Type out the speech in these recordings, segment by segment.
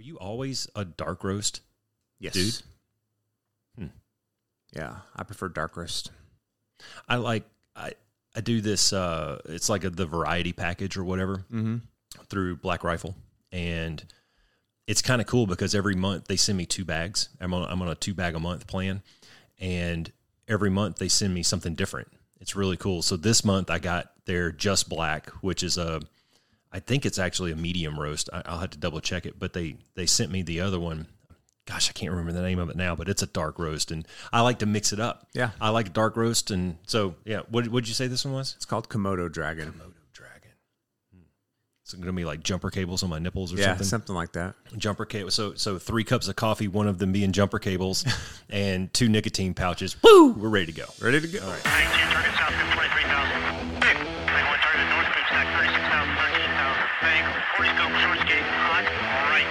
you always a dark roast? Yes. Dude? Yeah, I prefer dark roast. I do this, it's like the variety package or whatever through Black Rifle. And it's kind of cool because every month they send me 2 bags. I'm on a 2 bag a month plan. And every month they send me something different. It's really cool. So this month I got their Just Black, which is I think it's actually a medium roast. I'll have to double check it, but they sent me the other one. Gosh, I can't remember the name of it now, but it's a dark roast, and I like to mix it up. Yeah. I like dark roast, and so, yeah. What did you say this one was? It's called Komodo Dragon. Komodo Dragon. It's going to be like jumper cables on my nipples or Yeah, something? something like that. Jumper cable. So 3 cups of coffee, one of them being jumper cables, and 2 nicotine pouches. Woo! We're ready to go. Ready to go. All right. 19, target south, 23,000. 21, target north, move stack, 36,000, 13,000. Bank, 40 scope, short skate, hot, right.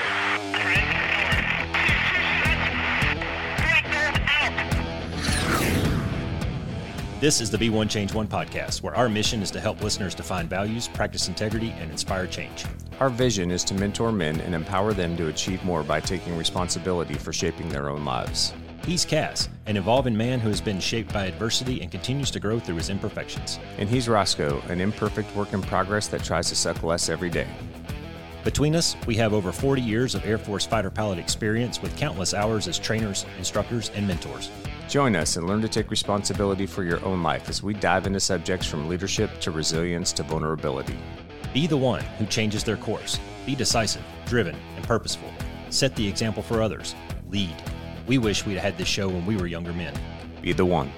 This is the Be One Change One podcast, where our mission is to help listeners define values, practice integrity, and inspire change. Our vision is to mentor men and empower them to achieve more by taking responsibility for shaping their own lives. He's Cass, an evolving man who has been shaped by adversity and continues to grow through his imperfections. And he's Roscoe, an imperfect work in progress that tries to suck less every day. Between us, we have over 40 years of Air Force fighter pilot experience with countless hours as trainers, instructors, and mentors. Join us and learn to take responsibility for your own life as we dive into subjects from leadership to resilience to vulnerability. Be the one who changes their course. Be decisive, driven, and purposeful. Set the example for others. Lead. We wish we'd had this show when we were younger men. Be the one.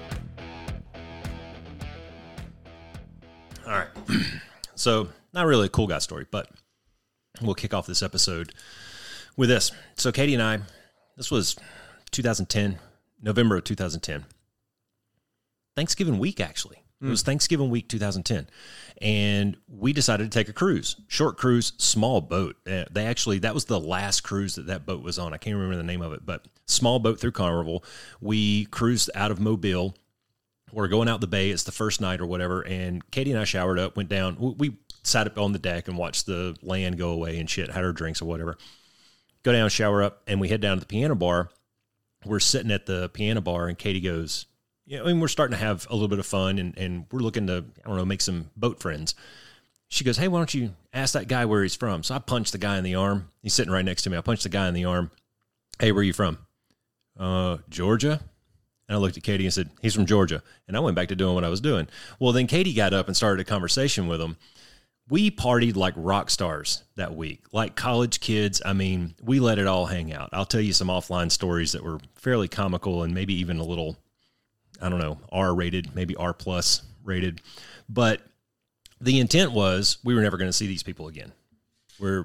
All right. So, not really a cool guy story, but we'll kick off this episode with this. So, Katie and I, this was 2010, November of 2010. Thanksgiving week, actually. It was Thanksgiving week 2010. And we decided to take a cruise. Short cruise, small boat. That was the last cruise that boat was on. I can't remember the name of it, but small boat through Carnival. We cruised out of Mobile. We're going out the bay. It's the first night or whatever. And Katie and I showered up, went down. We sat up on the deck and watched the land go away and shit, had our drinks or whatever. Go down, shower up, and we head down to the piano bar. We're sitting at the piano bar, and Katie goes, we're starting to have a little bit of fun, and we're looking to, make some boat friends. She goes, hey, why don't you ask that guy where he's from? So I punched the guy in the arm. He's sitting right next to me. I punched the guy in the arm. Hey, where are you from? Georgia. And I looked at Katie and said, he's from Georgia. And I went back to doing what I was doing. Well, then Katie got up and started a conversation with him. We partied like rock stars that week, like college kids. We let it all hang out. I'll tell you some offline stories that were fairly comical and maybe even a little, R-rated, maybe R+ rated. But the intent was we were never going to see these people again. There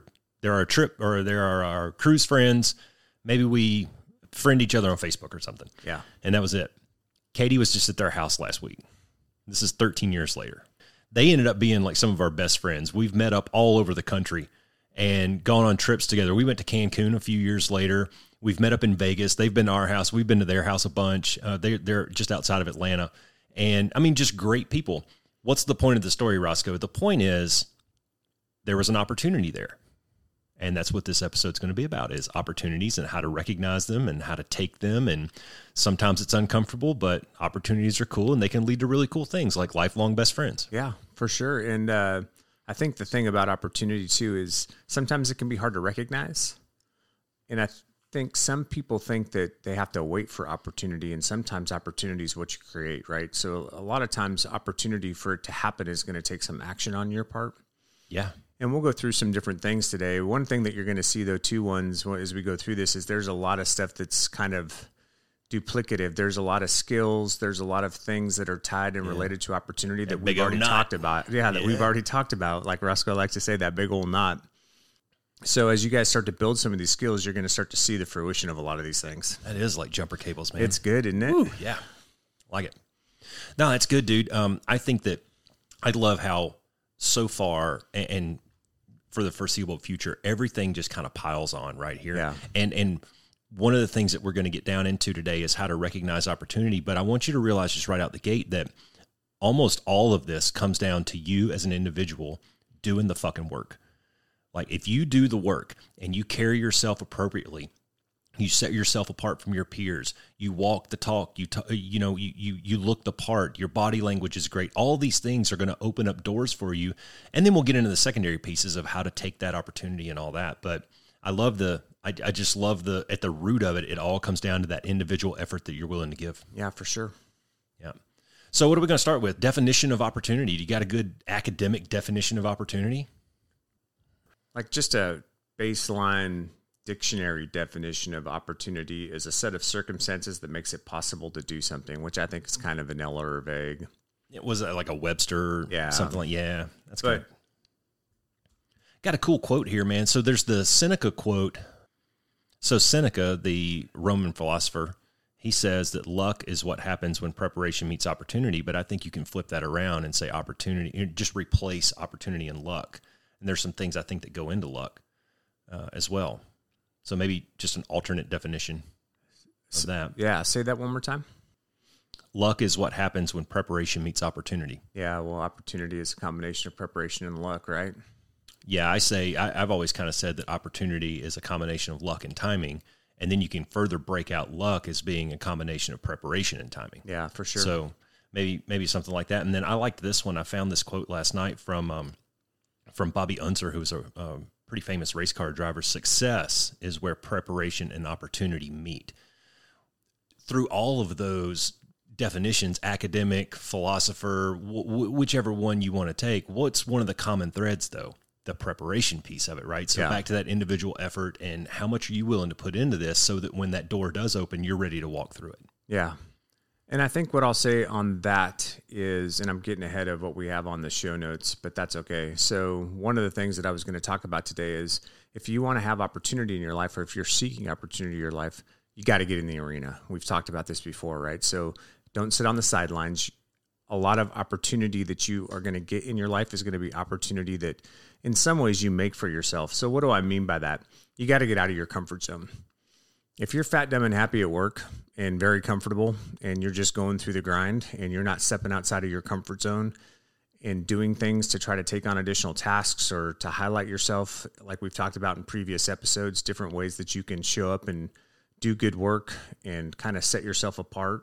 are our cruise friends. Maybe we friend each other on Facebook or something. Yeah. And that was it. Katie was just at their house last week. This is 13 years later. They ended up being like some of our best friends. We've met up all over the country and gone on trips together. We went to Cancun a few years later. We've met up in Vegas. They've been to our house. We've been to their house a bunch. They're just outside of Atlanta. And just great people. What's the point of the story, Roscoe? The point is there was an opportunity there. And that's what this episode's going to be about, is opportunities and how to recognize them and how to take them. And sometimes it's uncomfortable, but opportunities are cool and they can lead to really cool things like lifelong best friends. Yeah, for sure. And I think the thing about opportunity too is sometimes it can be hard to recognize. And I think some people think that they have to wait for opportunity, and sometimes opportunity is what you create, right? So a lot of times opportunity for it to happen is going to take some action on your part. Yeah. And we'll go through some different things today. One thing that you're going to see, though, as we go through this, is there's a lot of stuff that's kind of duplicative. There's a lot of skills. There's a lot of things that are tied and related to opportunity that we've already talked about. We've already talked about. Like Roscoe likes to say, that big old knot. So as you guys start to build some of these skills, you're going to start to see the fruition of a lot of these things. That is like jumper cables, man. It's good, isn't it? Woo, yeah. Like it. No, that's good, dude. I think that I love how so far and for the foreseeable future, everything just kind of piles on right here. Yeah. And one of the things that we're going to get down into today is how to recognize opportunity. But I want you to realize just right out the gate that almost all of this comes down to you as an individual doing the fucking work. Like if you do the work and you carry yourself appropriately, you set yourself apart from your peers, you walk the talk, you look the part, your body language is great. All these things are going to open up doors for you. And then we'll get into the secondary pieces of how to take that opportunity and all that. But I love I just love at the root of it, it all comes down to that individual effort that you're willing to give. Yeah, for sure. Yeah. So what are we going to start with? Definition of opportunity. Do you got a good academic definition of opportunity? Like just a baseline dictionary definition of opportunity is a set of circumstances that makes it possible to do something, which I think is kind of vanilla or vague. It was like a Webster, something like, that's good. But got a cool quote here, man. So there's the Seneca quote. So Seneca, the Roman philosopher, he says that luck is what happens when preparation meets opportunity, but I think you can flip that around and say opportunity, just replace opportunity and luck. And there's some things I think that go into luck as well. So maybe just an alternate definition of that. Yeah, say that one more time. Luck is what happens when preparation meets opportunity. Yeah, well, opportunity is a combination of preparation and luck, right? Yeah, I've always kind of said that opportunity is a combination of luck and timing, and then you can further break out luck as being a combination of preparation and timing. Yeah, for sure. So maybe something like that. And then I liked this one. I found this quote last night from Bobby Unser, who was a pretty famous race car driver. Success is where preparation and opportunity meet. Through all of those definitions, academic, philosopher, whichever one you want to take, what's one of the common threads, though? The preparation piece of it, right? So back to that individual effort and how much are you willing to put into this so that when that door does open, you're ready to walk through it. Yeah. And I think what I'll say on that is, and I'm getting ahead of what we have on the show notes, but that's okay. So one of the things that I was going to talk about today is if you want to have opportunity in your life, or if you're seeking opportunity in your life, you got to get in the arena. We've talked about this before, right? So don't sit on the sidelines. A lot of opportunity that you are going to get in your life is going to be opportunity that in some ways you make for yourself. So what do I mean by that? You got to get out of your comfort zone. If you're fat, dumb, and happy at work and very comfortable and you're just going through the grind and you're not stepping outside of your comfort zone and doing things to try to take on additional tasks or to highlight yourself, like we've talked about in previous episodes, different ways that you can show up and do good work and kind of set yourself apart,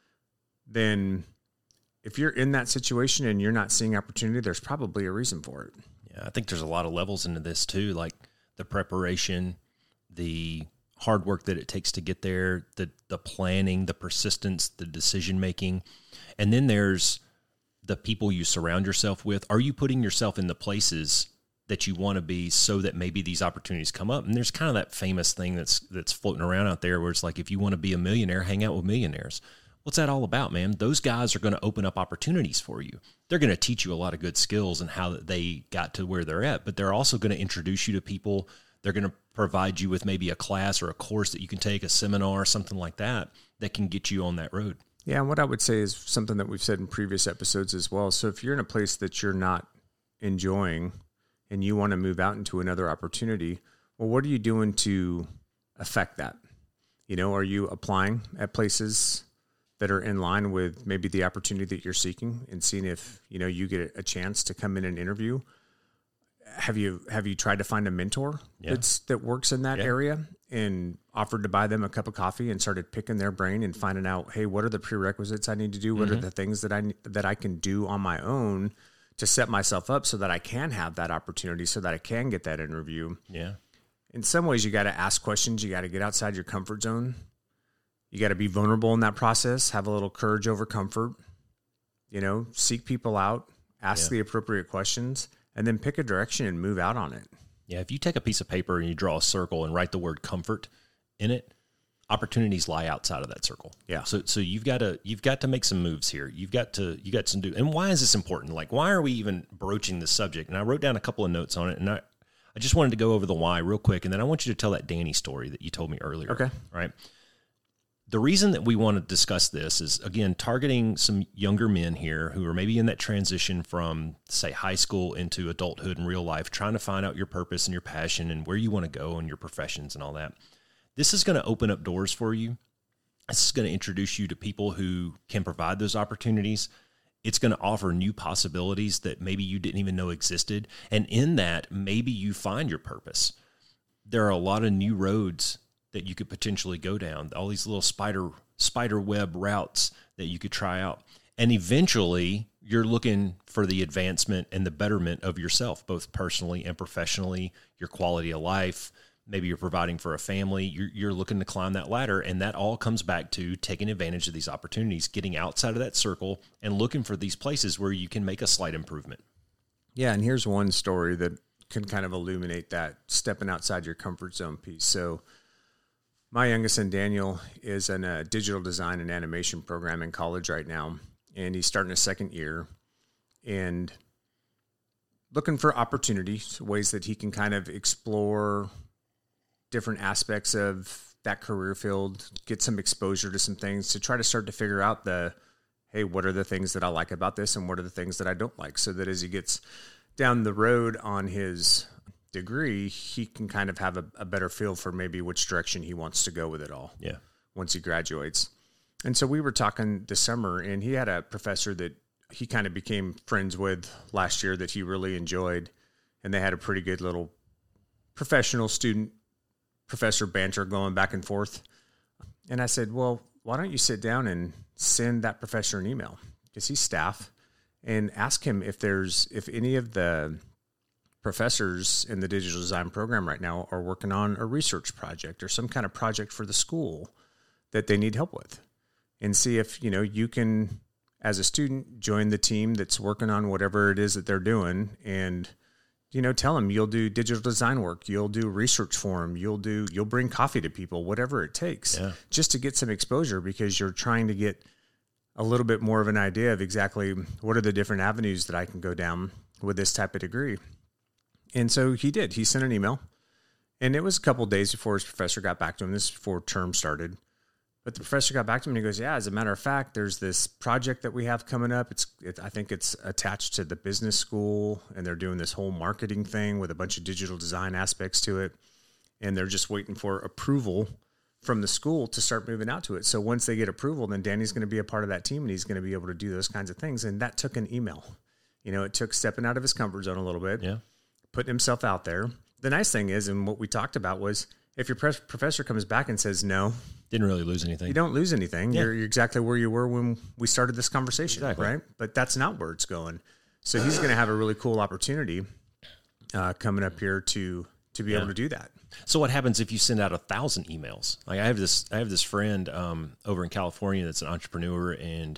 then if you're in that situation and you're not seeing opportunity, there's probably a reason for it. Yeah, I think there's a lot of levels into this too, like the preparation, the hard work that it takes to get there, the planning, the persistence, the decision-making. And then there's the people you surround yourself with. Are you putting yourself in the places that you want to be so that maybe these opportunities come up? And there's kind of that famous thing that's floating around out there where it's like, if you want to be a millionaire, hang out with millionaires. What's that all about, man? Those guys are going to open up opportunities for you. They're going to teach you a lot of good skills and how they got to where they're at, but they're also going to introduce you to people. They're going to provide you with maybe a class or a course that you can take, a seminar, something like that can get you on that road. Yeah, and what I would say is something that we've said in previous episodes as well. So if you're in a place that you're not enjoying and you want to move out into another opportunity, well, what are you doing to affect that? You know, are you applying at places that are in line with maybe the opportunity that you're seeking and seeing if, you know, you get a chance to come in and interview? Have you tried to find a mentor that works in that area and offered to buy them a cup of coffee and started picking their brain and finding out, hey, what are the prerequisites I need to do? What are the things that I can do on my own to set myself up so that I can have that opportunity, so that I can get that interview? Yeah. In some ways, you got to ask questions. You got to get outside your comfort zone. You got to be vulnerable in that process, have a little courage over comfort, you know, seek people out, ask the appropriate questions, and then pick a direction and move out on it. Yeah, if you take a piece of paper and you draw a circle and write the word comfort in it, opportunities lie outside of that circle. Yeah. So you've got to make some moves here. You got some do. And why is this important? Like, why are we even broaching this subject? And I wrote down a couple of notes on it, and I just wanted to go over the why real quick, and then I want you to tell that Danny story that you told me earlier. Okay. Right. The reason that we want to discuss this is, again, targeting some younger men here who are maybe in that transition from, say, high school into adulthood and real life, trying to find out your purpose and your passion and where you want to go and your professions and all that. This is going to open up doors for you. This is going to introduce you to people who can provide those opportunities. it's going to offer new possibilities that maybe you didn't even know existed. And in that, maybe you find your purpose. There are a lot of new roads that you could potentially go down, all these little spider web routes that you could try out. And eventually you're looking for the advancement and the betterment of yourself, both personally and professionally, your quality of life. Maybe you're providing for a family. You're looking to climb that ladder. And that all comes back to taking advantage of these opportunities, getting outside of that circle and looking for these places where you can make a slight improvement. Yeah. And here's one story that can kind of illuminate that stepping outside your comfort zone piece. So my youngest son, Daniel, is in a digital design and animation program in college right now. And he's starting his second year and looking for opportunities, ways that he can kind of explore different aspects of that career field, get some exposure to some things to try to start to figure out hey, what are the things that I like about this and what are the things that I don't like, so that as he gets down the road on his degree, he can kind of have a better feel for maybe which direction he wants to go with it all. Yeah. Once he graduates. And so we were talking this summer, and he had a professor that he kind of became friends with last year that he really enjoyed. And they had a pretty good little professional student professor banter going back and forth. And I said, well, why don't you sit down and send that professor an email, because he's staff, and ask him if any of the professors in the digital design program right now are working on a research project or some kind of project for the school that they need help with, and see if, you can, as a student, join the team that's working on whatever it is that they're doing, and, tell them you'll do digital design work, you'll do research for them, you'll bring coffee to people, whatever it takes, just to get some exposure, because you're trying to get a little bit more of an idea of exactly what are the different avenues that I can go down with this type of degree. And so he did. He sent an email, and it was a couple of days before his professor got back to him. This is before term started. But the professor got back to him and he goes, yeah, as a matter of fact, there's this project that we have coming up. I think it's attached to the business school, and they're doing this whole marketing thing with a bunch of digital design aspects to it. And they're just waiting for approval from the school to start moving out to it. So once they get approval, then Danny's going to be a part of that team, and he's going to be able to do those kinds of things. And that took an email. It took stepping out of his comfort zone a little bit. Yeah. Putting himself out there. The nice thing is, and what we talked about was, if your professor comes back and says no, didn't really lose anything. You don't lose anything. Yeah. You're exactly where you were when we started this conversation, exactly. Right? But that's not where it's going. So he's going to have a really cool opportunity coming up here to be able to do that. So what happens if you send out 1,000 emails? Like I have this friend over in California that's an entrepreneur, and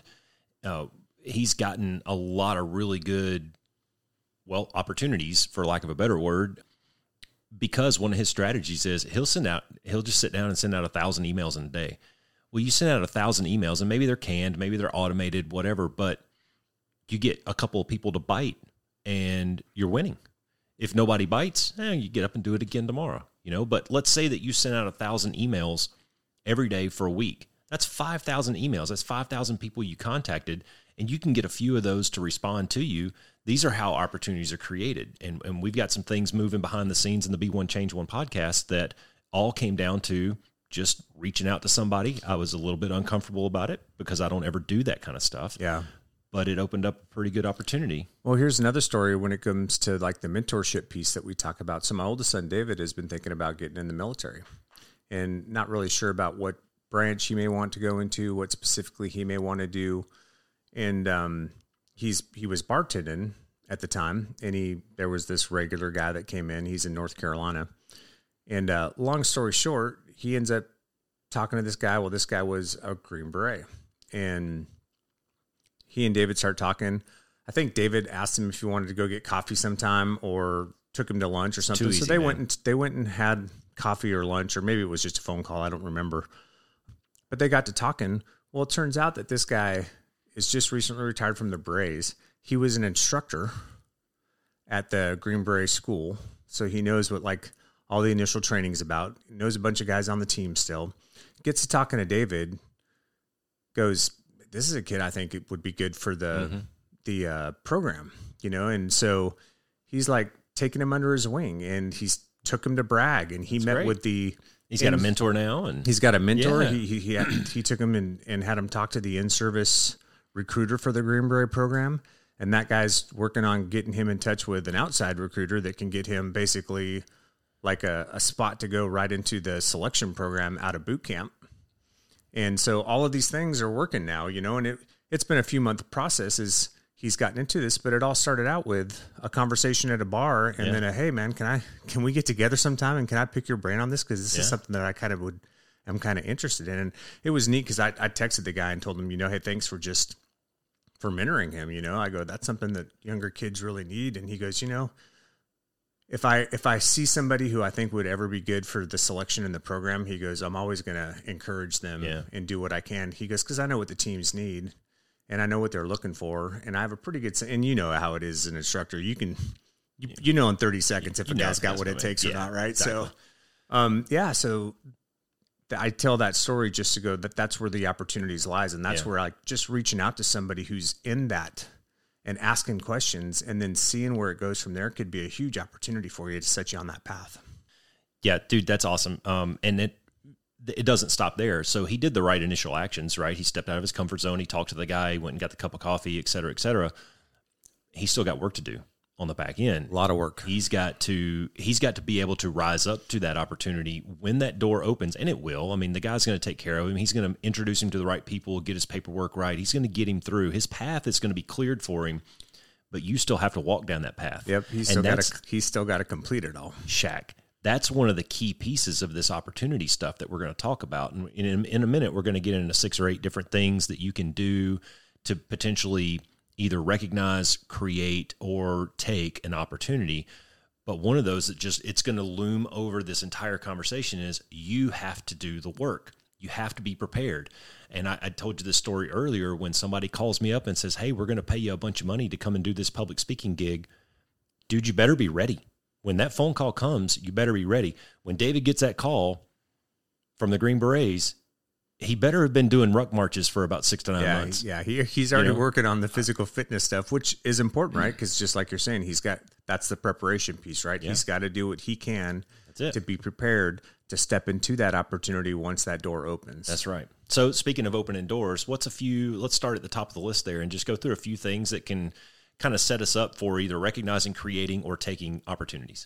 he's gotten a lot of really good, opportunities, for lack of a better word, because one of his strategies is he'll just sit down and send out 1,000 emails in a day. Well, you send out 1,000 emails, and maybe they're canned, maybe they're automated, whatever, but you get a couple of people to bite, and you're winning. If nobody bites, you get up and do it again tomorrow, But let's say that you send out 1,000 emails every day for a week. That's 5,000 emails. That's 5,000 people you contacted, and you can get a few of those to respond to you. These are how opportunities are created. And we've got some things moving behind the scenes in the Be One Change One podcast that all came down to just reaching out to somebody. I was a little bit uncomfortable about it because I don't ever do that kind of stuff. Yeah. But it opened up a pretty good opportunity. Well, here's another story when it comes to like the mentorship piece that we talk about. So my oldest son, David, has been thinking about getting in the military and not really sure about what branch he may want to go into, what specifically he may want to do. And he was bartending at the time, and there was this regular guy that came in. He's in North Carolina. And long story short, he ends up talking to this guy. Well, this guy was a Green Beret. And he and David start talking. I think David asked him if he wanted to go get coffee sometime, or took him to lunch or something. Easy, so they man. they went and had coffee or lunch, or maybe it was just a phone call. I don't remember. But they got to talking. Well, it turns out that this guy is just recently retired from the Berets. He was an instructor at the Green Beret school, so he knows what all the initial training's about. He knows a bunch of guys on the team still. Gets to talking to David. Goes, this is a kid I think it would be good for the program, And so he's taking him under his wing, and he's took him to Bragg, and he met great. with the. He's got a mentor now, and he's got a mentor. Yeah. He took him and had him talk to the in-service recruiter for the Green Beret program. And that guy's working on getting him in touch with an outside recruiter that can get him basically like a spot to go right into the selection program out of boot camp. And so all of these things are working now, you know, and it's been a few month process as he's gotten into this, but it all started out with a conversation at a bar and then hey man, can we get together sometime and can I pick your brain on this? Cause this is something that I I'm kind of interested in. And it was neat because I texted the guy and told him, you know, hey, thanks for mentoring him. You know, I go, that's something that younger kids really need. And he goes, you know, if I see somebody who I think would ever be good for the selection in the program, he goes, I'm always going to encourage them and do what I can. He goes, because I know what the teams need and I know what they're looking for. And I have a pretty good, and you know how it is as an instructor. You can, you know, in 30 seconds if a guy's got what it takes or not, right? Exactly. So, so I tell that story just to go that's where the opportunities lies. And that's where like just reaching out to somebody who's in that and asking questions and then seeing where it goes from there could be a huge opportunity for you to set you on that path. Yeah, dude, that's awesome. And it doesn't stop there. So he did the right initial actions, right? He stepped out of his comfort zone. He talked to the guy, went and got the cup of coffee, et cetera, et cetera. He's still got work to do on the back end. A lot of work. He's got to be able to rise up to that opportunity when that door opens, and it will. I mean, the guy's going to take care of him. He's going to introduce him to the right people, get his paperwork right. He's going to get him through. His path is going to be cleared for him, but you still have to walk down that path. Yep, he's still got to complete it all. Shaq. That's one of the key pieces of this opportunity stuff that we're going to talk about. And in a minute, we're going to get into 6 or 8 different things that you can do to potentially either recognize, create, or take an opportunity. But one of those that it's going to loom over this entire conversation is you have to do the work. You have to be prepared. And I told you this story earlier when somebody calls me up and says, hey, we're going to pay you a bunch of money to come and do this public speaking gig. Dude, you better be ready. When that phone call comes, you better be ready. When David gets that call from the Green Berets, he better have been doing ruck marches for about 6 to 9 months. Yeah, he's already working on the physical fitness stuff, which is important, right? Because just like you're saying, that's the preparation piece, right? Yeah. He's got to do what he can to be prepared to step into that opportunity once that door opens. That's right. So speaking of opening doors, let's start at the top of the list there and just go through a few things that can kind of set us up for either recognizing, creating, or taking opportunities.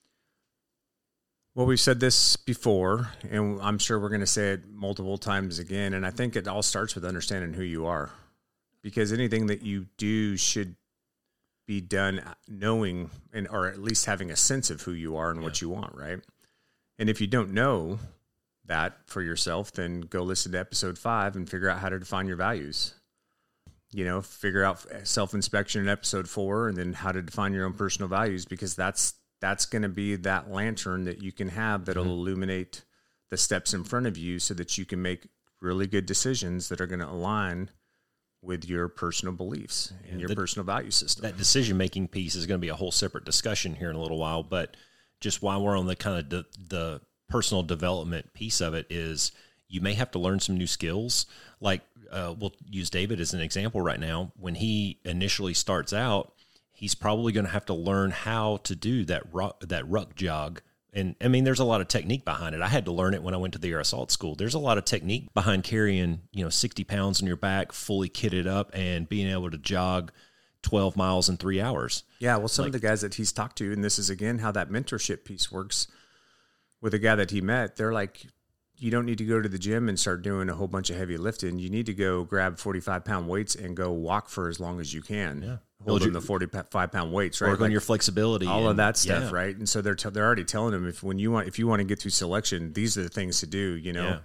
Well, we've said this before, and I'm sure we're going to say it multiple times again, and I think it all starts with understanding who you are, because anything that you do should be done knowing or at least having a sense of who you are and what you want, right? And if you don't know that for yourself, then go listen to episode 5 and figure out how to define your values. You know, figure out self-inspection in episode 4 and then how to define your own personal values, because that's going to be that lantern that you can have that'll illuminate the steps in front of you so that you can make really good decisions that are going to align with your personal beliefs and your personal value system. That decision-making piece is going to be a whole separate discussion here in a little while, but just while we're on the kind of the personal development piece of it is you may have to learn some new skills. Like we'll use David as an example right now. When he initially starts out, he's probably going to have to learn how to do that ruck jog. And I mean, there's a lot of technique behind it. I had to learn it when I went to the Air Assault School. There's a lot of technique behind carrying, 60 pounds on your back, fully kitted up, and being able to jog 12 miles in 3 hours. Yeah, well, some of the guys that he's talked to, and this is, again, how that mentorship piece works with a guy that he met, they're like, you don't need to go to the gym and start doing a whole bunch of heavy lifting. You need to go grab 45-pound weights and go walk for as long as you can. Yeah. Holding the 45-pound weights, right? Work on your flexibility. All of that stuff, right? And so they're already telling them if you want to get through selection, these are the things to do, Yeah.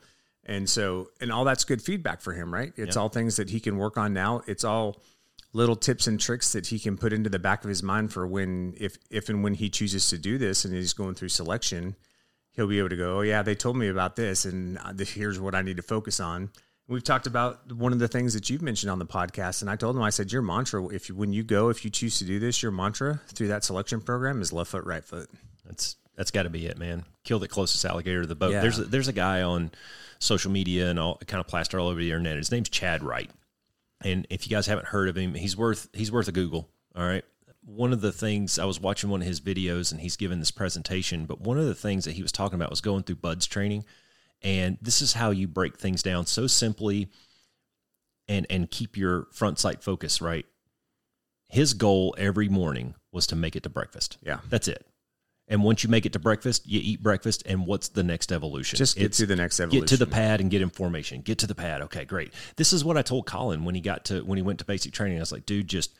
And all that's good feedback for him, right? It's all things that he can work on now. It's all little tips and tricks that he can put into the back of his mind for if and when he chooses to do this and he's going through selection, he'll be able to go, oh yeah, they told me about this and here's what I need to focus on. We've talked about one of the things that you've mentioned on the podcast, and I told him, I said, your mantra, if you choose to do this, your mantra through that selection program is left foot, right foot. That's got to be it, man. Kill the closest alligator to the boat. Yeah. There's a guy on social media and all kind of plastered all over the internet. His name's Chad Wright, and if you guys haven't heard of him, he's worth a Google. All right. One of the things, I was watching one of his videos, and he's given this presentation, but one of the things that he was talking about was going through BUD/S training. And this is how you break things down so simply and keep your front sight focus, right? His goal every morning was to make it to breakfast. Yeah. That's it. And once you make it to breakfast, you eat breakfast, and what's the next evolution? Just get to the next evolution. Get to the pad and get information. Get to the pad. Okay, great. This is what I told Colin when he went to basic training. I was like, dude, just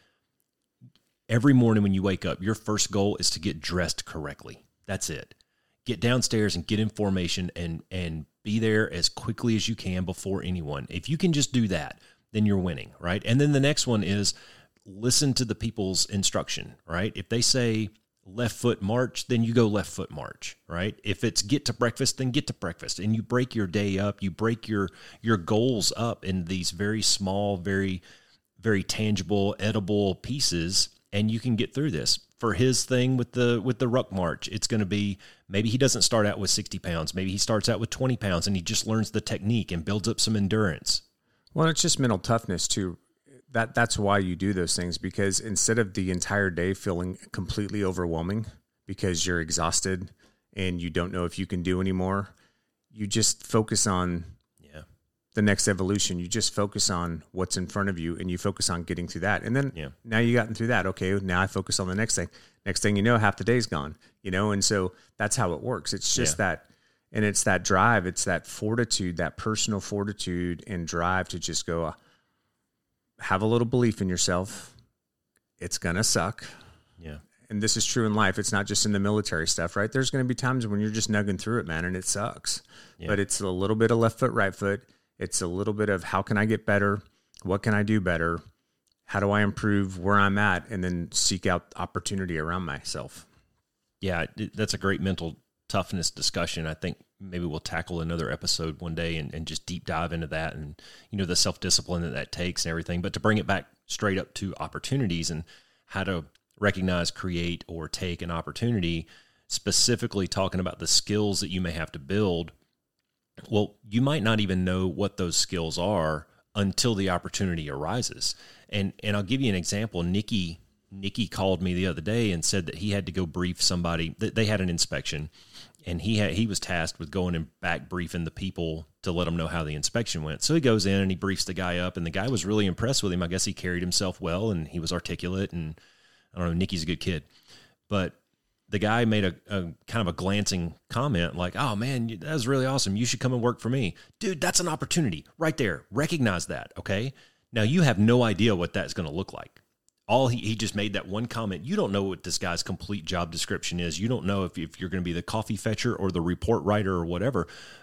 every morning when you wake up, your first goal is to get dressed correctly. That's it. Get downstairs and get information and be there as quickly as you can before anyone. If you can just do that, then you're winning, right? And then the next one is listen to the people's instruction, right? If they say left foot march, then you go left foot march, right? If it's get to breakfast, then get to breakfast. And you break your day up, you break your goals up in these very small, very, very tangible, edible pieces, and you can get through this. For his thing with the ruck march, it's going to be, maybe he doesn't start out with 60 pounds. Maybe he starts out with 20 pounds and he just learns the technique and builds up some endurance. Well, it's just mental toughness too. That's why you do those things, because instead of the entire day feeling completely overwhelming because you're exhausted and you don't know if you can do anymore, you just focus on the next evolution. You just focus on what's in front of you and you focus on getting through that. And then now you gotten through that. Okay, now I focus on the next thing. Next thing you know, half the day's gone, and so that's how it works. It's just that, and it's that drive, it's that fortitude, that personal fortitude and drive to just go, have a little belief in yourself. It's going to suck. Yeah. And this is true in life. It's not just in the military stuff, right? There's going to be times when you're just nugging through it, man, and it sucks. Yeah. But it's a little bit of left foot, right foot. It's a little bit of how can I get better? What can I do better? How do I improve where I'm at? And then seek out opportunity around myself. Yeah, that's a great mental toughness discussion. I think maybe we'll tackle another episode one day and just deep dive into that and, the self-discipline that takes and everything. But to bring it back straight up to opportunities and how to recognize, create, or take an opportunity, specifically talking about the skills that you may have to build. Well, you might not even know what those skills are until the opportunity arises. And I'll give you an example. Nikki called me the other day and said that he had to go brief somebody. They had an inspection, and he was tasked with going and back briefing the people to let them know how the inspection went. So he goes in and he briefs the guy up, and the guy was really impressed with him. I guess he carried himself well, and he was articulate, and I don't know, Nikki's a good kid. But the guy made a kind of a glancing comment like, oh man, that was really awesome. You should come and work for me. Dude, that's an opportunity right there. Recognize that, okay? Now you have no idea what that's going to look like. He just made that one comment. You don't know what this guy's complete job description is. You don't know if you're going to be the coffee fetcher or the report writer or whatever.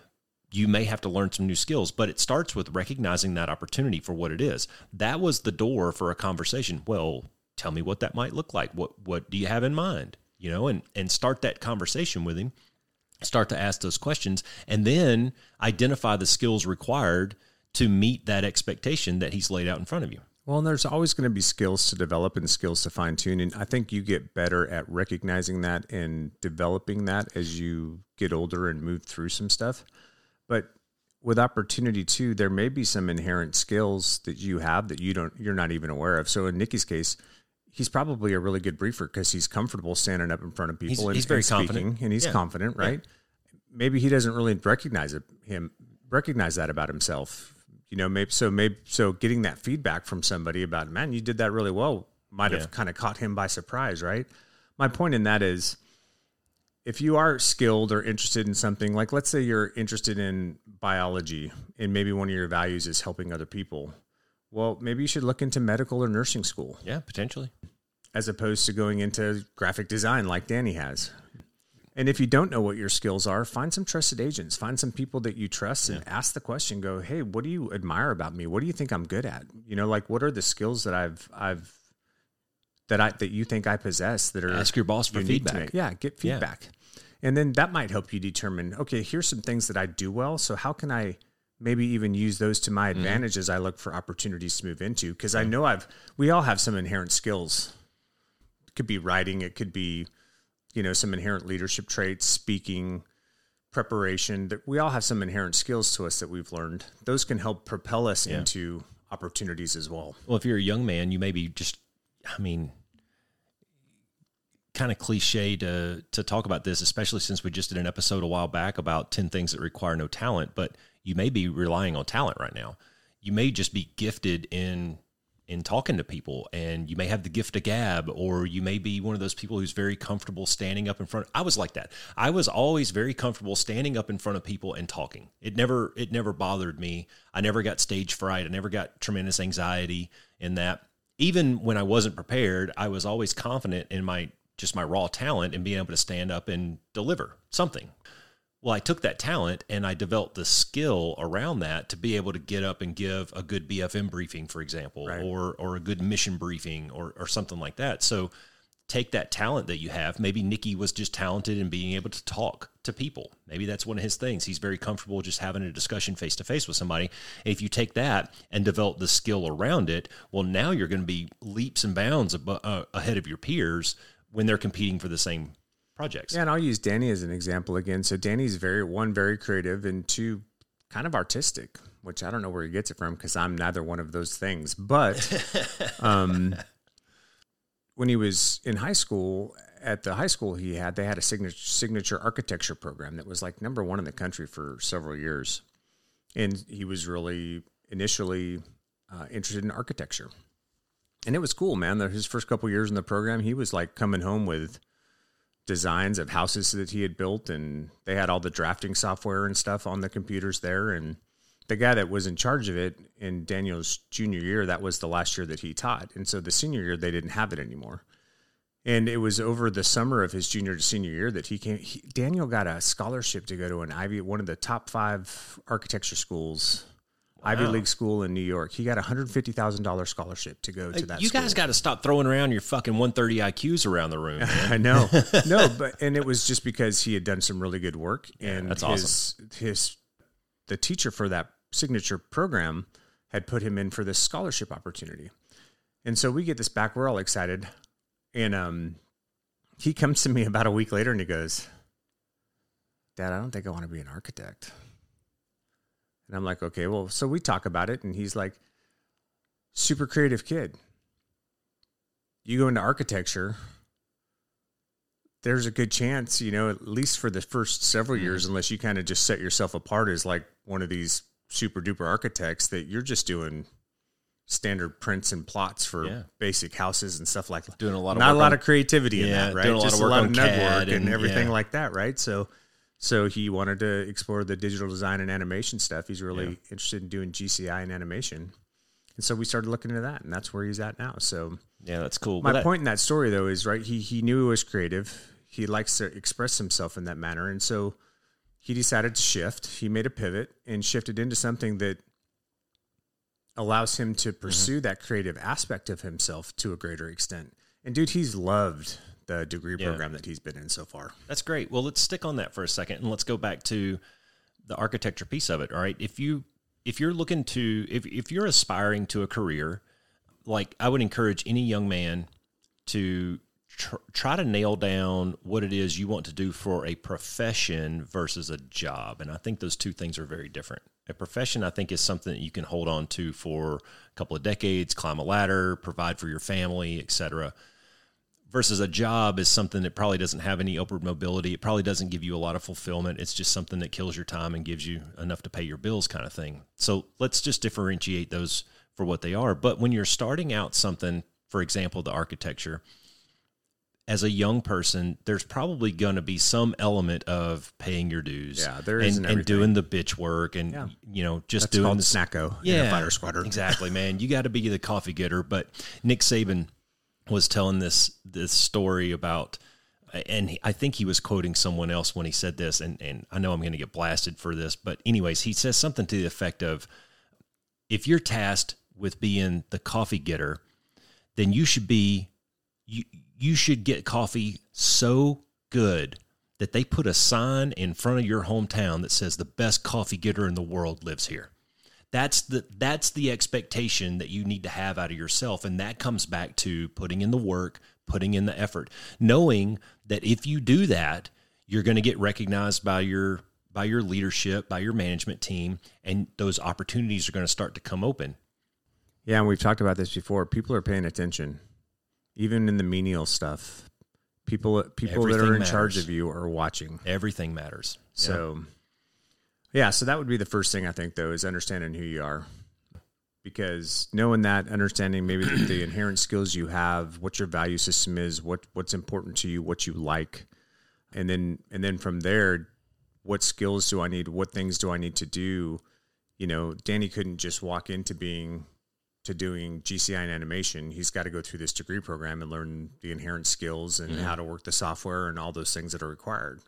You may have to learn some new skills, but it starts with recognizing that opportunity for what it is. That was the door for a conversation. Well, tell me what that might look like. What do you have in mind? And start that conversation with him, start to ask those questions, and then identify the skills required to meet that expectation that he's laid out in front of you. Well, and there's always going to be skills to develop and skills to fine tune. And I think you get better at recognizing that and developing that as you get older and move through some stuff. But with opportunity too, there may be some inherent skills that you have that you're not even aware of. So in Nikki's case, he's probably a really good briefer because he's comfortable standing up in front of people he's very confident, and he's confident, right? Yeah. Maybe he doesn't really recognize that about himself. Maybe so getting that feedback from somebody about, man, you did that really well, might have kind of caught him by surprise, right? My point in that is, if you are skilled or interested in something, like let's say you're interested in biology and maybe one of your values is helping other people. Well, maybe you should look into medical or nursing school. Yeah, potentially. As opposed to going into graphic design like Danny has. And if you don't know what your skills are, find some trusted agents. Find some people that you trust and ask the question. Go, hey, what do you admire about me? What do you think I'm good at? What are the skills that that you think I possess that are ask your boss for feedback. Yeah, get feedback. Yeah. And then that might help you determine, okay, here's some things that I do well. So how can I maybe even use those to my advantage as I look for opportunities to move into? Because I know we all have some inherent skills. It could be writing. It could be, some inherent leadership traits, speaking, preparation. That we all have some inherent skills to us that we've learned. Those can help propel us into opportunities as well. Well, if you're a young man, you may be just, kind of cliche to talk about this, especially since we just did an episode a while back about 10 things that require no talent, but you may be relying on talent right now. you may just be gifted in talking to people, and you may have the gift of gab, or you may be one of those people who's very comfortable standing up in front. I was like that. I was always very comfortable standing up in front of people and talking. It never bothered me. I never got stage fright. I never got tremendous anxiety in that. Even when I wasn't prepared, I was always confident in my raw talent and being able to stand up and deliver something. Well, I took that talent and I developed the skill around that to be able to get up and give a good BFM briefing, for example, right. or a good mission briefing or something like that. So take that talent that you have. Maybe Nicky was just talented in being able to talk to people. Maybe that's one of his things. He's very comfortable just having a discussion face-to-face with somebody. And if you take that and develop the skill around it, well, now you're going to be leaps and bounds ahead of your peers when they're competing for the same projects. Yeah, and I'll use Danny as an example again. So Danny's very creative, and two, kind of artistic, which I don't know where he gets it from because I'm neither one of those things. But when he was in high school, at the high school they had a signature architecture program that was like number one in the country for several years. And he was really initially interested in architecture. And it was cool, man. His first couple years in the program, he was like coming home with designs of houses that he had built, and they had all the drafting software and stuff on the computers there. And the guy that was in charge of it in Daniel's junior year, that was the last year that he taught. And so the senior year, they didn't have it anymore. And it was over the summer of his junior to senior year that Daniel got a scholarship to go to one of the top 5 architecture schools, Ivy League school in New York. He got a $150,000 scholarship to go to that You school. guys got to stop throwing around your fucking 130 IQs around the room, man. I know. No, and it was just because he had done some really good work. And that's awesome. The teacher for that signature program had put him in for this scholarship opportunity. And so we get this back. We're all excited. And he comes to me about a week later and he goes, "Dad, I don't think I want to be an architect." And I'm like, okay, well, so we talk about it. And he's like, super creative kid. You go into architecture, there's a good chance, at least for the first several years, unless you kind of just set yourself apart as like one of these super duper architects, that you're just doing standard prints and plots for basic houses and stuff like that. Doing a lot of not work a lot of creativity in that, right? Doing Just a lot of nug CAD work and everything like that, right? So he wanted to explore the digital design and animation stuff. He's really interested in doing GCI and animation. And so we started looking into that, and that's where he's at now. So yeah, that's cool. My point in that story, though, is right. He knew he was creative. He likes to express himself in that manner. And so he decided to shift. He made a pivot and shifted into something that allows him to pursue that creative aspect of himself to a greater extent. And dude, he's loved the degree program that he's been in so far. That's great. Well, let's stick on that for a second, and let's go back to the architecture piece of it. All right. If you're looking to, if you're aspiring to a career, like I would encourage any young man to try to nail down what it is you want to do for a profession versus a job. And I think those two things are very different. A profession, I think, is something that you can hold on to for a couple of decades, climb a ladder, provide for your family, etc. Versus a job is something that probably doesn't have any upward mobility. It probably doesn't give you a lot of fulfillment. It's just something that kills your time and gives you enough to pay your bills kind of thing. So let's just differentiate those for what they are. But when you're starting out something, for example, the architecture, as a young person, there's probably going to be some element of paying your dues. Yeah, there is, and doing the bitch work, and just that's doing called the snacko in a fighter squadron. Exactly, man. You got to be the coffee getter. But Nick Saban was telling this story about, and I think he was quoting someone else when he said this, and I know I'm going to get blasted for this, but anyways, he says something to the effect of, if you're tasked with being the coffee getter, then you should get coffee so good that they put a sign in front of your hometown that says the best coffee getter in the world lives here. That's the expectation that you need to have out of yourself. And that comes back to putting in the work, putting in the effort, knowing that if you do that, you're going to get recognized by your leadership, by your management team, and those opportunities are going to start to come open. Yeah, and we've talked about this before. People are paying attention. Even in the menial stuff, people Everything that are in matters. charge of you are watching. Everything matters. So, yeah, so that would be the first thing I think, though, is understanding who you are. because knowing that, understanding maybe the inherent skills you have, what your value system is, what's important to you, what you like, and then from there, what skills do I need? What things do I need to do? You know, Danny couldn't just walk into doing GCI and animation. He's got to go through this degree program and learn the inherent skills and how to work the software and all those things that are required.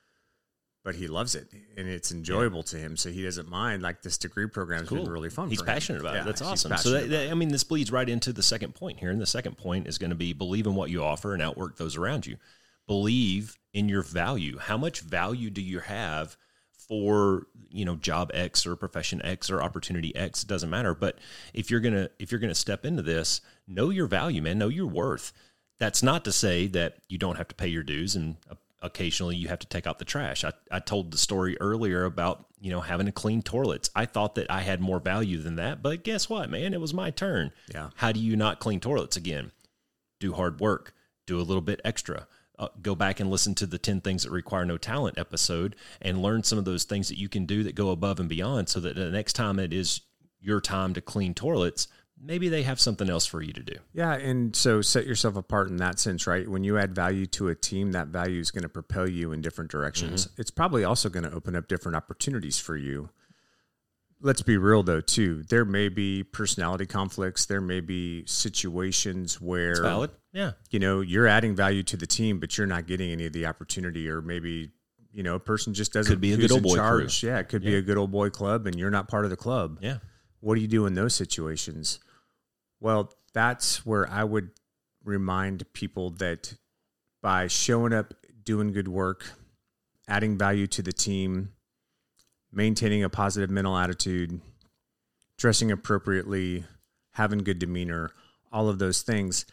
But he loves it, and it's enjoyable to him, so he doesn't mind. Like, this degree program's been really fun He's for him. passionate about it. That's he's awesome. So, passionate about it. I mean, this bleeds right into the second point here, and the second point is going to be believe in what you offer and outwork those around you. Believe in your value. How much value do you have for, you know, job X or profession X or opportunity X? It doesn't matter. But if you're gonna step into this, know your value, man. Know your worth. That's not to say that you don't have to pay your dues and occasionally you have to take out the trash. I told the story earlier about, you know, having to clean toilets. I thought that I had more value than that, but guess what, man? It was my turn. Yeah. How do you not clean toilets again? Do hard work. Do a little bit extra. Go back and listen to the 10 Things That Require No Talent episode and learn some of those things that you can do that go above and beyond, so that the next time it is your time to clean toilets, maybe they have something else for you to do. Yeah, and so set yourself apart in that sense, right? When you add value to a team, that value is going to propel you in different directions. It's probably also going to open up different opportunities for you. Let's be real, though, too. There may be personality conflicts. There may be situations where, It's valid. Yeah. you know, you're adding value to the team, but you're not getting any of the opportunity, or maybe, you know, a person just doesn't. Could be a who's good old in boy charge. crew. Yeah, it could be a good old boy club, and you're not part of the club. Yeah. What do you do in those situations? Well, that's where I would remind people that by showing up, doing good work, adding value to the team, maintaining a positive mental attitude, dressing appropriately, having good demeanor, all of those things,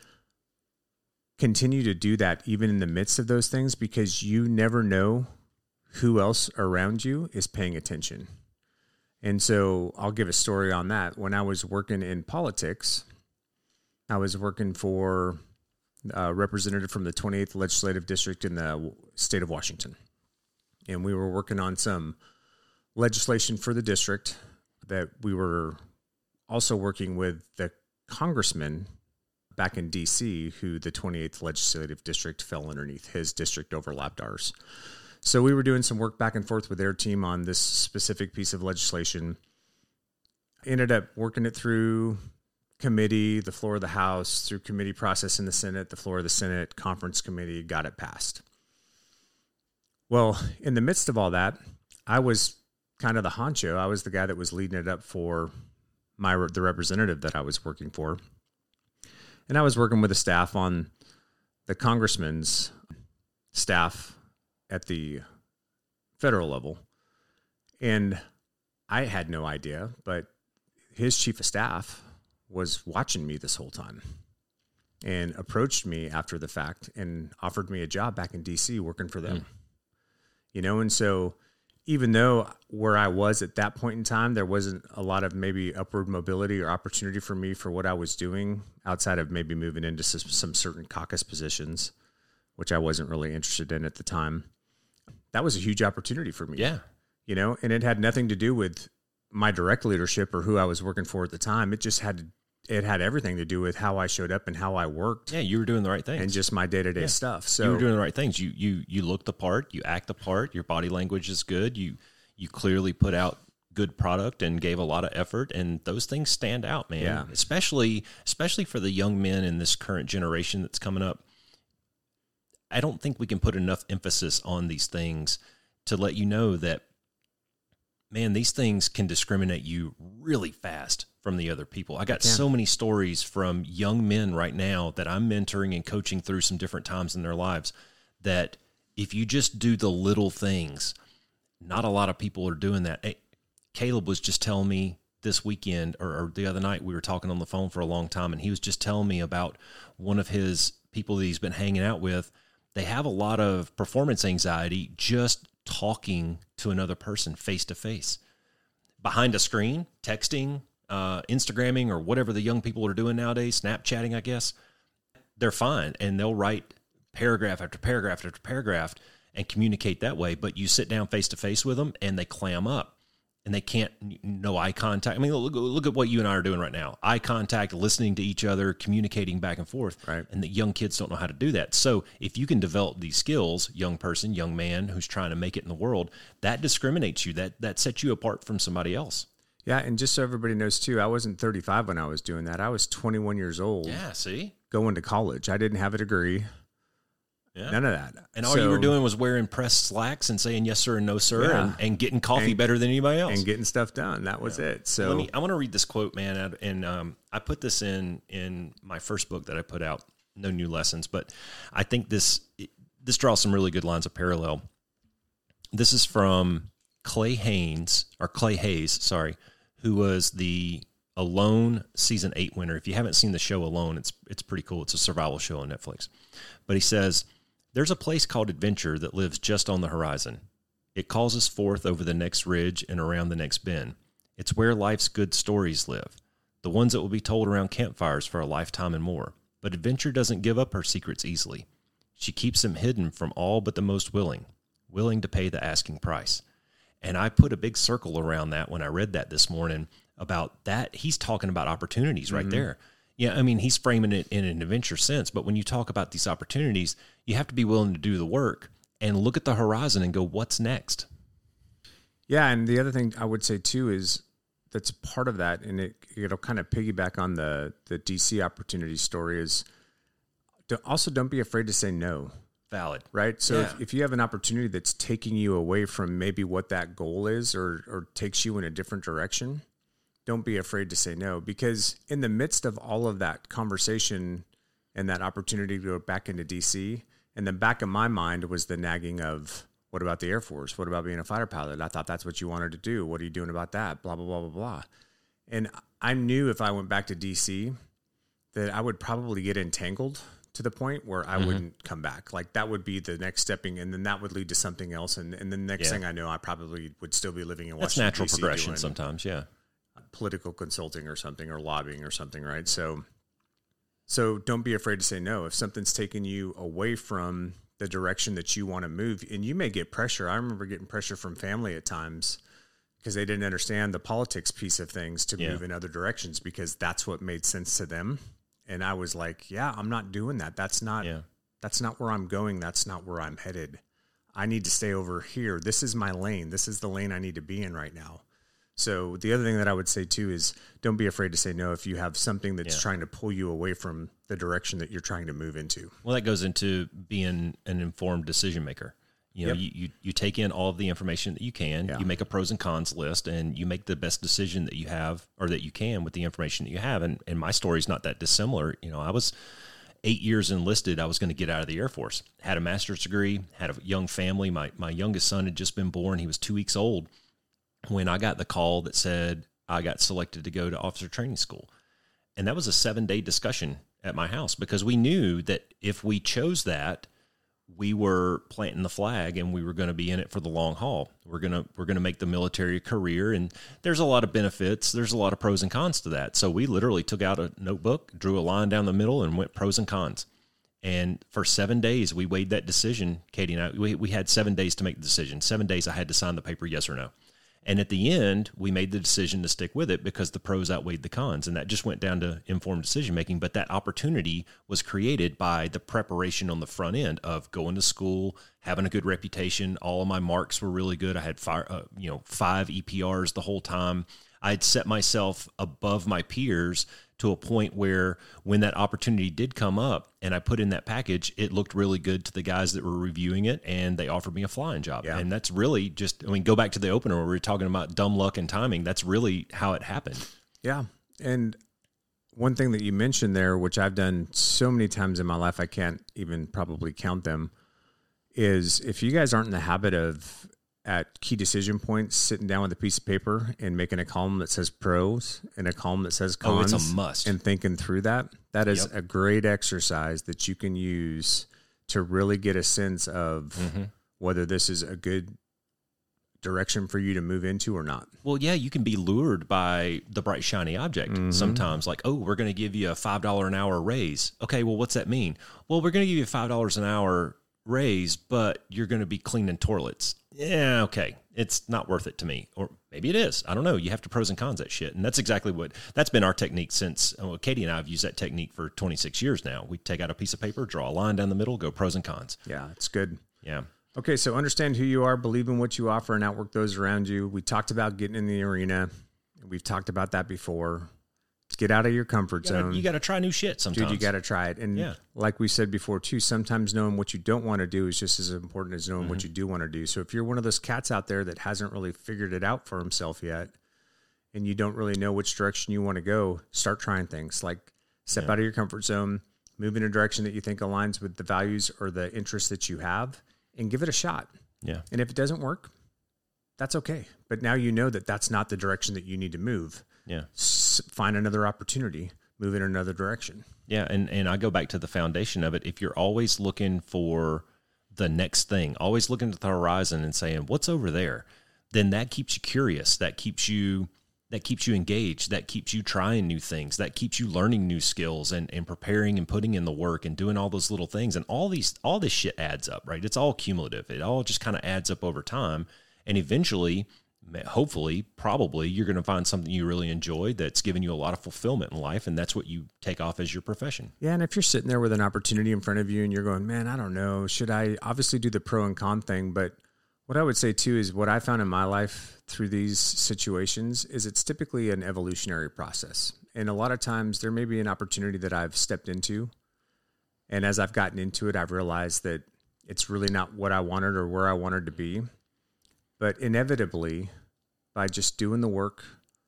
continue to do that even in the midst of those things, because you never know who else around you is paying attention. And so I'll give a story on that. When I was working in politics, I was working for a representative from the 28th Legislative District in the state of Washington. And we were working on some legislation for the district that we were also working with the congressman back in D.C., who the 28th Legislative District fell underneath. His district overlapped ours. So we were doing some work back and forth with their team on this specific piece of legislation. Ended up working it through committee, the floor of the House, through committee process in the Senate, the floor of the Senate, conference committee, got it passed. Well, in the midst of all that, I was kind of the honcho. I was the guy that was leading it up for the representative that I was working for. And I was working with the staff on the congressman's staff at the federal level. And I had no idea, but his chief of staff was watching me this whole time and approached me after the fact and offered me a job back in DC working for them. You know, and so even though where I was at that point in time, there wasn't a lot of maybe upward mobility or opportunity for me for what I was doing outside of maybe moving into some certain caucus positions, which I wasn't really interested in at the time. That was a huge opportunity for me. Yeah. You know, and it had nothing to do with my direct leadership or who I was working for at the time. It had everything to do with how I showed up and how I worked. Yeah, you were doing the right things. And just my day-to-day stuff. So you were doing the right things. You look the part, you act the part, your body language is good. You clearly put out good product and gave a lot of effort, and those things stand out, man. Yeah. Especially for the young men in this current generation that's coming up. I don't think we can put enough emphasis on these things to let you know that, man, these things can discriminate you really fast from the other people. I got so many stories from young men right now that I'm mentoring and coaching through some different times in their lives that if you just do the little things, not a lot of people are doing that. Hey, Caleb was just telling me this weekend or the other night, we were talking on the phone for a long time, and he was just telling me about one of his people that he's been hanging out with. They have a lot of performance anxiety just talking to another person face to face. Behind a screen, texting, Instagramming, or whatever the young people are doing nowadays, Snapchatting, I guess, they're fine. And they'll write paragraph after paragraph after paragraph and communicate that way. But you sit down face to face with them and they clam up. and they can't no eye contact. I mean, look at what you and I are doing right now. Eye contact, listening to each other, communicating back and forth. Right. And the young kids don't know how to do that. So if you can develop these skills, young person, young man who's trying to make it in the world, that discriminates you. That sets you apart from somebody else. Yeah, and just so everybody knows too, I wasn't 35 when I was doing that. I was 21 years old. Yeah, see? Going to college. I didn't have a degree. Yeah. None of that. And all you were doing was wearing pressed slacks and saying yes sir and no sir, Yeah. and getting coffee better than anybody else. And getting stuff done. That was it. So I want to read this quote, man. And I put this in my first book that I put out, No New Lessons. But I think this draws some really good lines of parallel. This is from Clay Hayes, who was the Alone season 8 winner. If you haven't seen the show Alone, it's pretty cool. It's a survival show on Netflix. But he says, "There's a place called adventure that lives just on the horizon. It calls us forth over the next ridge and around the next bend. It's where life's good stories live, the ones that will be told around campfires for a lifetime and more. But adventure doesn't give up her secrets easily. She keeps them hidden from all but the most willing to pay the asking price." And I put a big circle around that when I read that this morning about that. He's talking about opportunities right there. Yeah, I mean, he's framing it in an adventure sense, but when you talk about these opportunities, you have to be willing to do the work and look at the horizon and go, what's next? yeah, and the other thing I would say too is that's part of that, and it'll kind of piggyback on the DC opportunity story is don't be afraid to say no. Valid. Right. So Yeah. if you have an opportunity that's taking you away from maybe what that goal is or takes you in a different direction, don't be afraid to say no, because in the midst of all of that conversation and that opportunity to go back into DC, in the back of my mind was the nagging of, what about the Air Force? What about being a fighter pilot? I thought that's what you wanted to do. What are you doing about that? Blah, blah, blah, blah, blah. And I knew if I went back to DC that I would probably get entangled to the point where I wouldn't come back. Like that would be the next stepping, and then that would lead to something else. And then the next thing I know, I probably would still be living in That's Washington, natural DC progression doing sometimes, yeah. political consulting or something, or lobbying or something, right? So don't be afraid to say no. If something's taking you away from the direction that you want to move, and you may get pressure. I remember getting pressure from family at times because they didn't understand the politics piece of things to move in other directions because that's what made sense to them. And I was like, yeah, I'm not doing that. That's not where I'm going. That's not where I'm headed. I need to stay over here. This is my lane. This is the lane I need to be in right now. So the other thing that I would say too is don't be afraid to say no if you have something that's trying to pull you away from the direction that you're trying to move into. Well, that goes into being an informed decision maker. You know, you take in all of the information that you can, you make a pros and cons list, and you make the best decision that you have or that you can with the information that you have. And my story's not that dissimilar. You know, I was 8 years enlisted. I was going to get out of the Air Force, had a master's degree, had a young family. My youngest son had just been born. He was 2 weeks old when I got the call that said I got selected to go to officer training school. And that was a 7-day discussion at my house because we knew that if we chose that, we were planting the flag and we were going to be in it for the long haul. We're going to make the military a career, and there's a lot of benefits. There's a lot of pros and cons to that. So we literally took out a notebook, drew a line down the middle, and went pros and cons. And for 7 days, we weighed that decision. Katie and I, we had 7 days to make the decision. 7 days I had to sign the paper, yes or no. And at the end, we made the decision to stick with it because the pros outweighed the cons. And that just went down to informed decision-making. But that opportunity was created by the preparation on the front end of going to school, having a good reputation. All of my marks were really good. I had 5 EPRs the whole time. I had set myself above my peers to a point where when that opportunity did come up and I put in that package, it looked really good to the guys that were reviewing it, and they offered me a flying job. Yeah. And that's really just, go back to the opener where we were talking about dumb luck and timing. That's really how it happened. Yeah. And one thing that you mentioned there, which I've done so many times in my life, I can't even probably count them, is if you guys aren't in the habit of at key decision points, sitting down with a piece of paper and making a column that says pros and a column that says cons. It's a must. And thinking through that is a great exercise that you can use to really get a sense of whether this is a good direction for you to move into or not. Well, yeah, you can be lured by the bright, shiny object sometimes. Like, oh, we're going to give you a $5 an hour raise. Okay, well, what's that mean? Well, we're going to give you $5 an hour raise, but you're going to be cleaning toilets. Yeah, okay. It's not worth it to me. Or maybe it is. I don't know. You have to pros and cons that shit. And that's exactly that's been our technique since, Katie and I have used that technique for 26 years now. We take out a piece of paper, draw a line down the middle, go pros and cons. Yeah, it's good. Yeah. Okay, so understand who you are, believe in what you offer, and outwork those around you. We talked about getting in the arena. We've talked about that before. Get out of your comfort zone. You got to try new shit sometimes. Dude, you got to try it. And like we said before, too, sometimes knowing what you don't want to do is just as important as knowing what you do want to do. So if you're one of those cats out there that hasn't really figured it out for himself yet, and you don't really know which direction you want to go, start trying things. Like step out of your comfort zone, move in a direction that you think aligns with the values or the interests that you have, and give it a shot. Yeah. And if it doesn't work, that's okay. But now you know that that's not the direction that you need to move. Yeah. Find another opportunity, move in another direction. Yeah. And I go back to the foundation of it. If you're always looking for the next thing, always looking at the horizon and saying, what's over there? Then that keeps you curious. That keeps you engaged. That keeps you trying new things. That keeps you learning new skills and preparing and putting in the work and doing all those little things. And all this shit adds up, right? It's all cumulative. It all just kind of adds up over time. And eventually, hopefully, probably, you're going to find something you really enjoy that's giving you a lot of fulfillment in life, and that's what you take off as your profession. Yeah, and if you're sitting there with an opportunity in front of you and you're going, man, I don't know, should I obviously do the pro and con thing? But what I would say, too, is what I found in my life through these situations is it's typically an evolutionary process. And a lot of times there may be an opportunity that I've stepped into, and as I've gotten into it, I've realized that it's really not what I wanted or where I wanted to be. But inevitably, by just doing the work,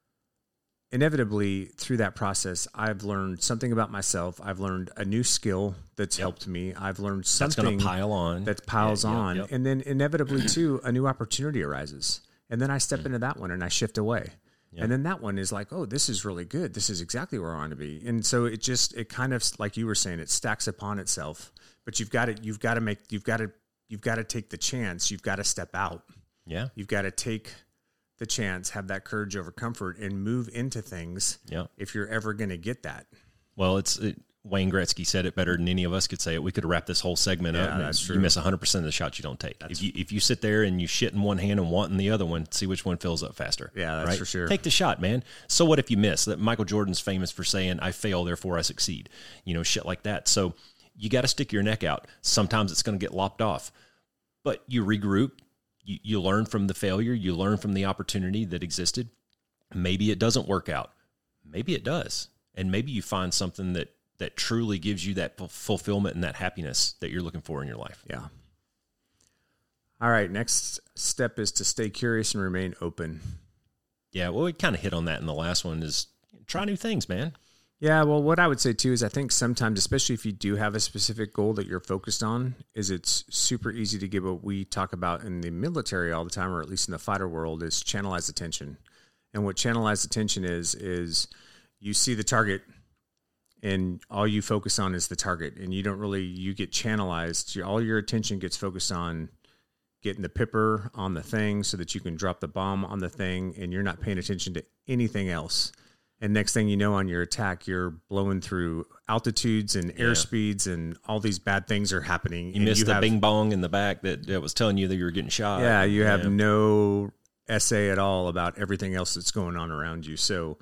inevitably through that process, I've learned something about myself. I've learned a new skill that's helped me. I've learned something that's going to pile on. That piles on. Yep. And then inevitably, too, a new opportunity arises. And then I step into that one and I shift away. Yep. And then that one is like, oh, this is really good. This is exactly where I want to be. And so it kind of, like you were saying, it stacks upon itself. But you've got to take the chance. You've got to step out. Yeah. You've got to take the chance, have that courage over comfort, and move into things if you're ever going to get that. Well, Wayne Gretzky said it better than any of us could say it. We could wrap this whole segment up. That's true. You miss 100% of the shots you don't take. If you sit there and you shit in one hand and want in the other one, see which one fills up faster. Yeah, that's right? for sure. Take the shot, man. So what if you miss? That Michael Jordan's famous for saying, I fail, therefore I succeed. Shit like that. So you got to stick your neck out. Sometimes it's going to get lopped off. But you regroup. You learn from the failure. You learn from the opportunity that existed. Maybe it doesn't work out. Maybe it does. And maybe you find something that truly gives you that fulfillment and that happiness that you're looking for in your life. Yeah. All right. Next step is to stay curious and remain open. Yeah. Well, we kind of hit on that in the last one is try new things, man. Yeah, well, what I would say, too, is I think sometimes, especially if you do have a specific goal that you're focused on, is it's super easy to get what we talk about in the military all the time, or at least in the fighter world, is channelized attention. And what channelized attention is you see the target and all you focus on is the target. And you get channelized. All your attention gets focused on getting the pipper on the thing so that you can drop the bomb on the thing, and you're not paying attention to anything else. And next thing you know, on your attack, you're blowing through altitudes and airspeeds, and all these bad things are happening. You missed the bing bong in the back that was telling you that you were getting shot. Yeah, you have no essay at all about everything else that's going on around you. So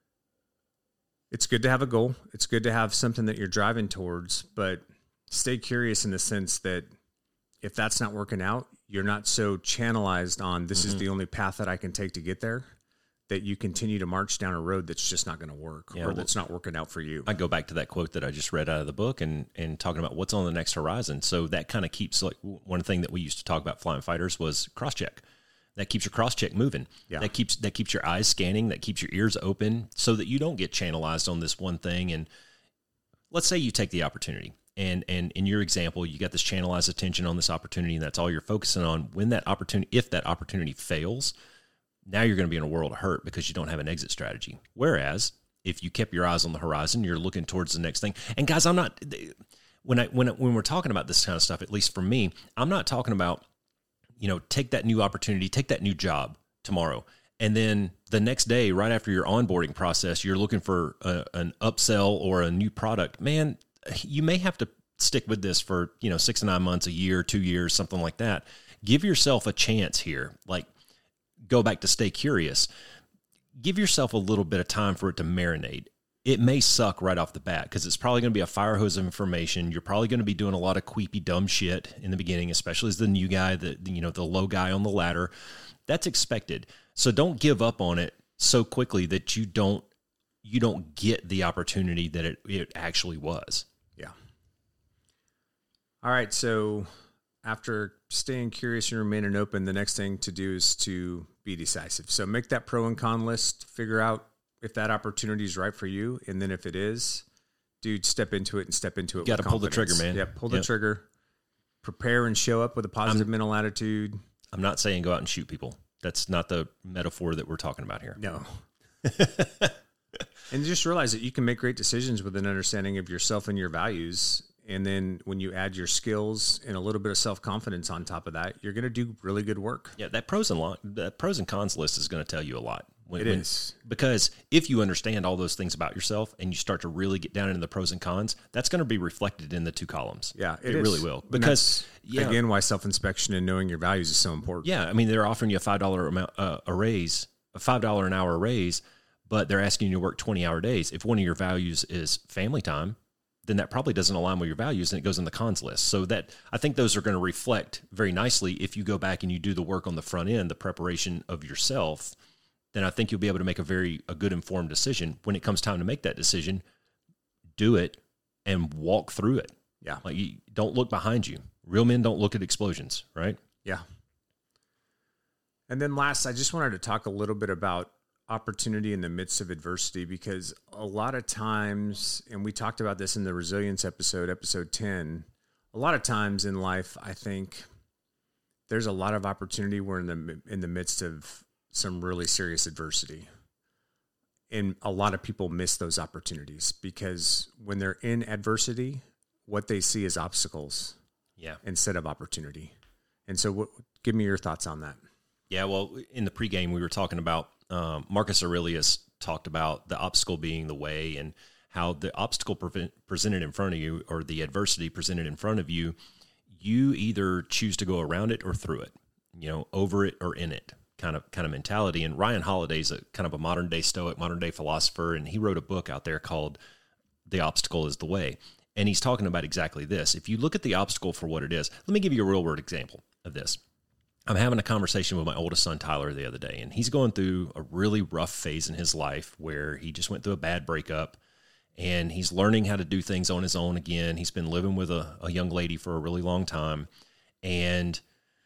it's good to have a goal. It's good to have something that you're driving towards, but stay curious in the sense that if that's not working out, you're not so channelized on this is the only path that I can take to get there, that you continue to march down a road that's just not going to work or that's not working out for you. I go back to that quote that I just read out of the book and talking about what's on the next horizon. So that kind of keeps, like, one thing that we used to talk about flying fighters was cross-check. That keeps your cross-check moving. Yeah. That keeps your eyes scanning. That keeps your ears open so that you don't get channelized on this one thing. And let's say you take the opportunity. And in your example, you got this channelized attention on this opportunity, and that's all you're focusing on. If that opportunity fails, now you're going to be in a world of hurt because you don't have an exit strategy. Whereas if you kept your eyes on the horizon, you're looking towards the next thing. And guys, I'm not, when we're talking about this kind of stuff, at least for me, I'm not talking about, take that new opportunity, take that new job tomorrow. And then the next day, right after your onboarding process, you're looking for an upsell or a new product. Man, you may have to stick with this for, 6 to 9 months, a year, 2 years, something like that. Give yourself a chance here. Like, go back to stay curious. Give yourself a little bit of time for it to marinate. It may suck right off the bat because it's probably going to be a fire hose of information. You're probably going to be doing a lot of queepy, dumb shit in the beginning, especially as the new guy, the low guy on the ladder. That's expected. So don't give up on it so quickly that you don't get the opportunity that it actually was. Yeah. All right. So after staying curious and remaining open, the next thing to do is to be decisive. So make that pro and con list, figure out if that opportunity is right for you. And then if it is, dude, step into it and step into it. You got to pull the trigger, man. Yeah. Pull the trigger, prepare and show up with a positive mental attitude. I'm not saying go out and shoot people. That's not the metaphor that we're talking about here. No. And just realize that you can make great decisions with an understanding of yourself and your values. And then when you add your skills and a little bit of self-confidence on top of that, you're going to do really good work. Yeah, that pros and cons list is going to tell you a lot. It is. Because if you understand all those things about yourself and you start to really get down into the pros and cons, that's going to be reflected in the 2 columns. Yeah, it really will. Because, again, why self-inspection and knowing your values is so important. Yeah, I mean, they're offering you a $5 a raise, a $5 an hour raise, but they're asking you to work 20-hour days. If one of your values is family time, then that probably doesn't align with your values, and it goes in the cons list. So that I think those are going to reflect very nicely if you go back and you do the work on the front end, the preparation of yourself. Then I think you'll be able to make a good informed decision. When it comes time to make that decision, do it and walk through it. Yeah, like you don't look behind you. Real men don't look at explosions, right? Yeah. And then last, I just wanted to talk a little bit about opportunity in the midst of adversity, because a lot of times, and we talked about this in the resilience episode 10, a lot of times in life, I think there's a lot of opportunity. We're in the midst of some really serious adversity. And a lot of people miss those opportunities because when they're in adversity, what they see is obstacles instead of opportunity. And so give me your thoughts on that. Yeah, well, in the pregame, we were talking about Marcus Aurelius talked about the obstacle being the way, and how the obstacle presented in front of you, or the adversity presented in front of you, you either choose to go around it or through it, over it or in it kind of mentality. And Ryan Holiday's a kind of a modern day stoic, modern day philosopher, and he wrote a book out there called The Obstacle is the Way. And he's talking about exactly this. If you look at the obstacle for what it is, let me give you a real world example of this. I'm having a conversation with my oldest son, Tyler, the other day, and he's going through a really rough phase in his life where he just went through a bad breakup, and he's learning how to do things on his own again. He's been living with a young lady for a really long time, and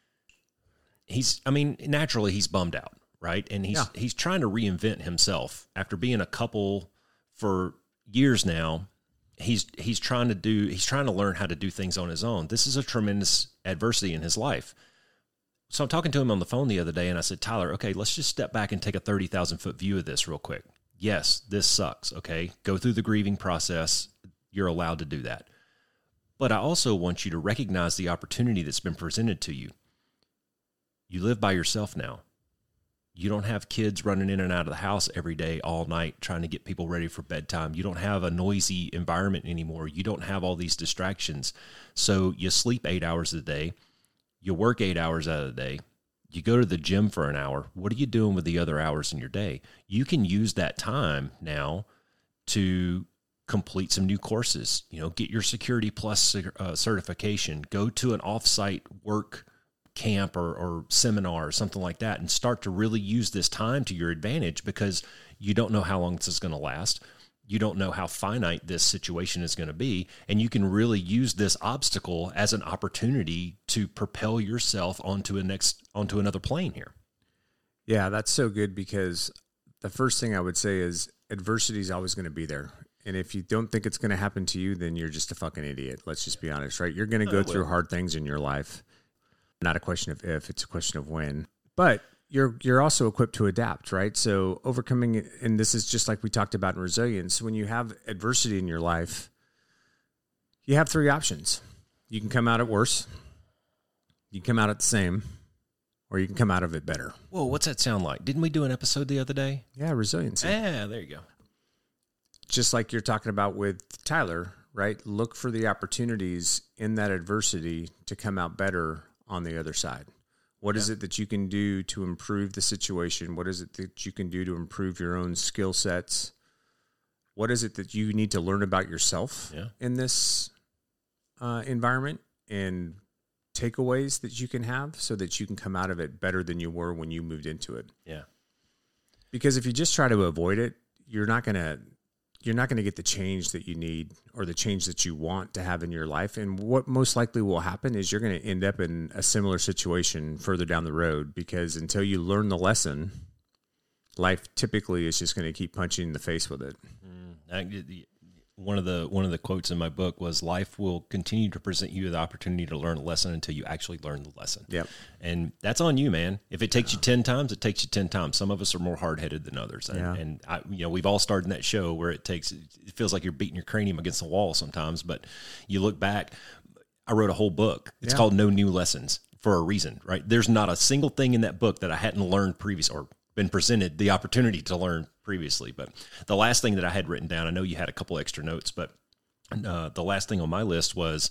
naturally he's bummed out, right? And he's trying to reinvent himself after being a couple for years now. He's trying to learn how to do things on his own. This is a tremendous adversity in his life. So I'm talking to him on the phone the other day, and I said, Tyler, okay, let's just step back and take a 30,000-foot view of this real quick. Yes, this sucks, okay? Go through the grieving process. You're allowed to do that. But I also want you to recognize the opportunity that's been presented to you. You live by yourself now. You don't have kids running in and out of the house every day, all night, trying to get people ready for bedtime. You don't have a noisy environment anymore. You don't have all these distractions. So you sleep 8 hours a day. You work 8 hours out of the day. You go to the gym for an hour. What are you doing with the other hours in your day? You can use that time now to complete some new courses. Get your Security Plus certification. Go to an off-site work camp or seminar or something like that, and start to really use this time to your advantage, because you don't know how long this is going to last. You don't know how finite this situation is going to be, and you can really use this obstacle as an opportunity to propel yourself onto another plane here. Yeah, that's so good, because the first thing I would say is adversity is always going to be there. And if you don't think it's going to happen to you, then you're just a fucking idiot. Let's just be honest, right? You're going to go through hard things in your life. Not a question of if, it's a question of when. But you're also equipped to adapt, right? So overcoming, and this is just like we talked about in resilience, when you have adversity in your life, you have 3 options. You can come out at worse, you can come out at the same, or you can come out of it better. Whoa, what's that sound like? Didn't we do an episode the other day? Yeah, resiliency. Yeah, there you go. Just like you're talking about with Tyler, right? Look for the opportunities in that adversity to come out better on the other side. What is it that you can do to improve the situation? What is it that you can do to improve your own skill sets? What is it that you need to learn about yourself in this environment, and takeaways that you can have so that you can come out of it better than you were when you moved into it? Yeah. Because if you just try to avoid it, you're not going to get the change that you need or the change that you want to have in your life. And what most likely will happen is you're going to end up in a similar situation further down the road, because until you learn the lesson, life typically is just going to keep punching you in the face with it. One of the quotes in my book was, life will continue to present you the opportunity to learn a lesson until you actually learn the lesson. Yep. And that's on you, man. If it takes you 10 times, it takes you 10 times. Some of us are more hard-headed than others. And we've all started in that show where it feels like you're beating your cranium against the wall sometimes, but you look back. I wrote a whole book. It's called No New Lessons for a reason, right? There's not a single thing in that book that I hadn't learned previously or been presented the opportunity to learn previously. But the last thing that I had written down, I know you had a couple extra notes, but the last thing on my list was,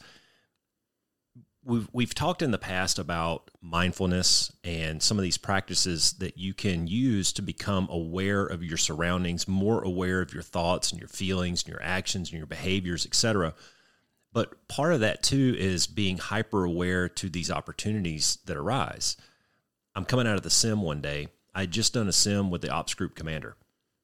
we've talked in the past about mindfulness and some of these practices that you can use to become aware of your surroundings, more aware of your thoughts and your feelings and your actions and your behaviors, etc. But part of that too is being hyper aware to these opportunities that arise. I'm coming out of the sim one day. I'd just done a sim with the ops group commander.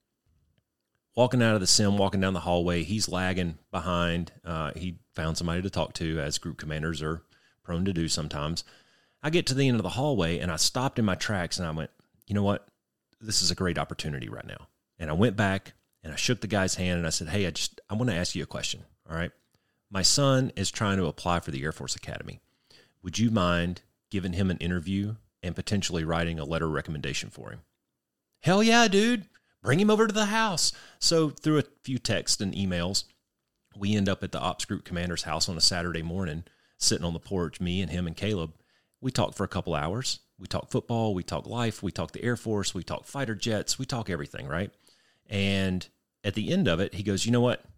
Walking out of the sim, walking down the hallway, he's lagging behind. He found somebody to talk to, as group commanders are prone to do sometimes. I get to the end of the hallway, and I stopped in my tracks, and I went, you know what? This is a great opportunity right now. And I went back, and I shook the guy's hand, and I said, hey, I want to ask you a question, all right? My son is trying to apply for the Air Force Academy. Would you mind giving him an interview and potentially writing a letter of recommendation for him? Hell yeah, dude. Bring him over to the house. So through a few texts and emails, we end up at the ops group commander's house on a Saturday morning, sitting on the porch, me and him and Caleb. We talk for a couple hours. We talk football. We talk life. We talk the Air Force. We talk fighter jets. We talk everything, right? And at the end of it, he goes, you know what?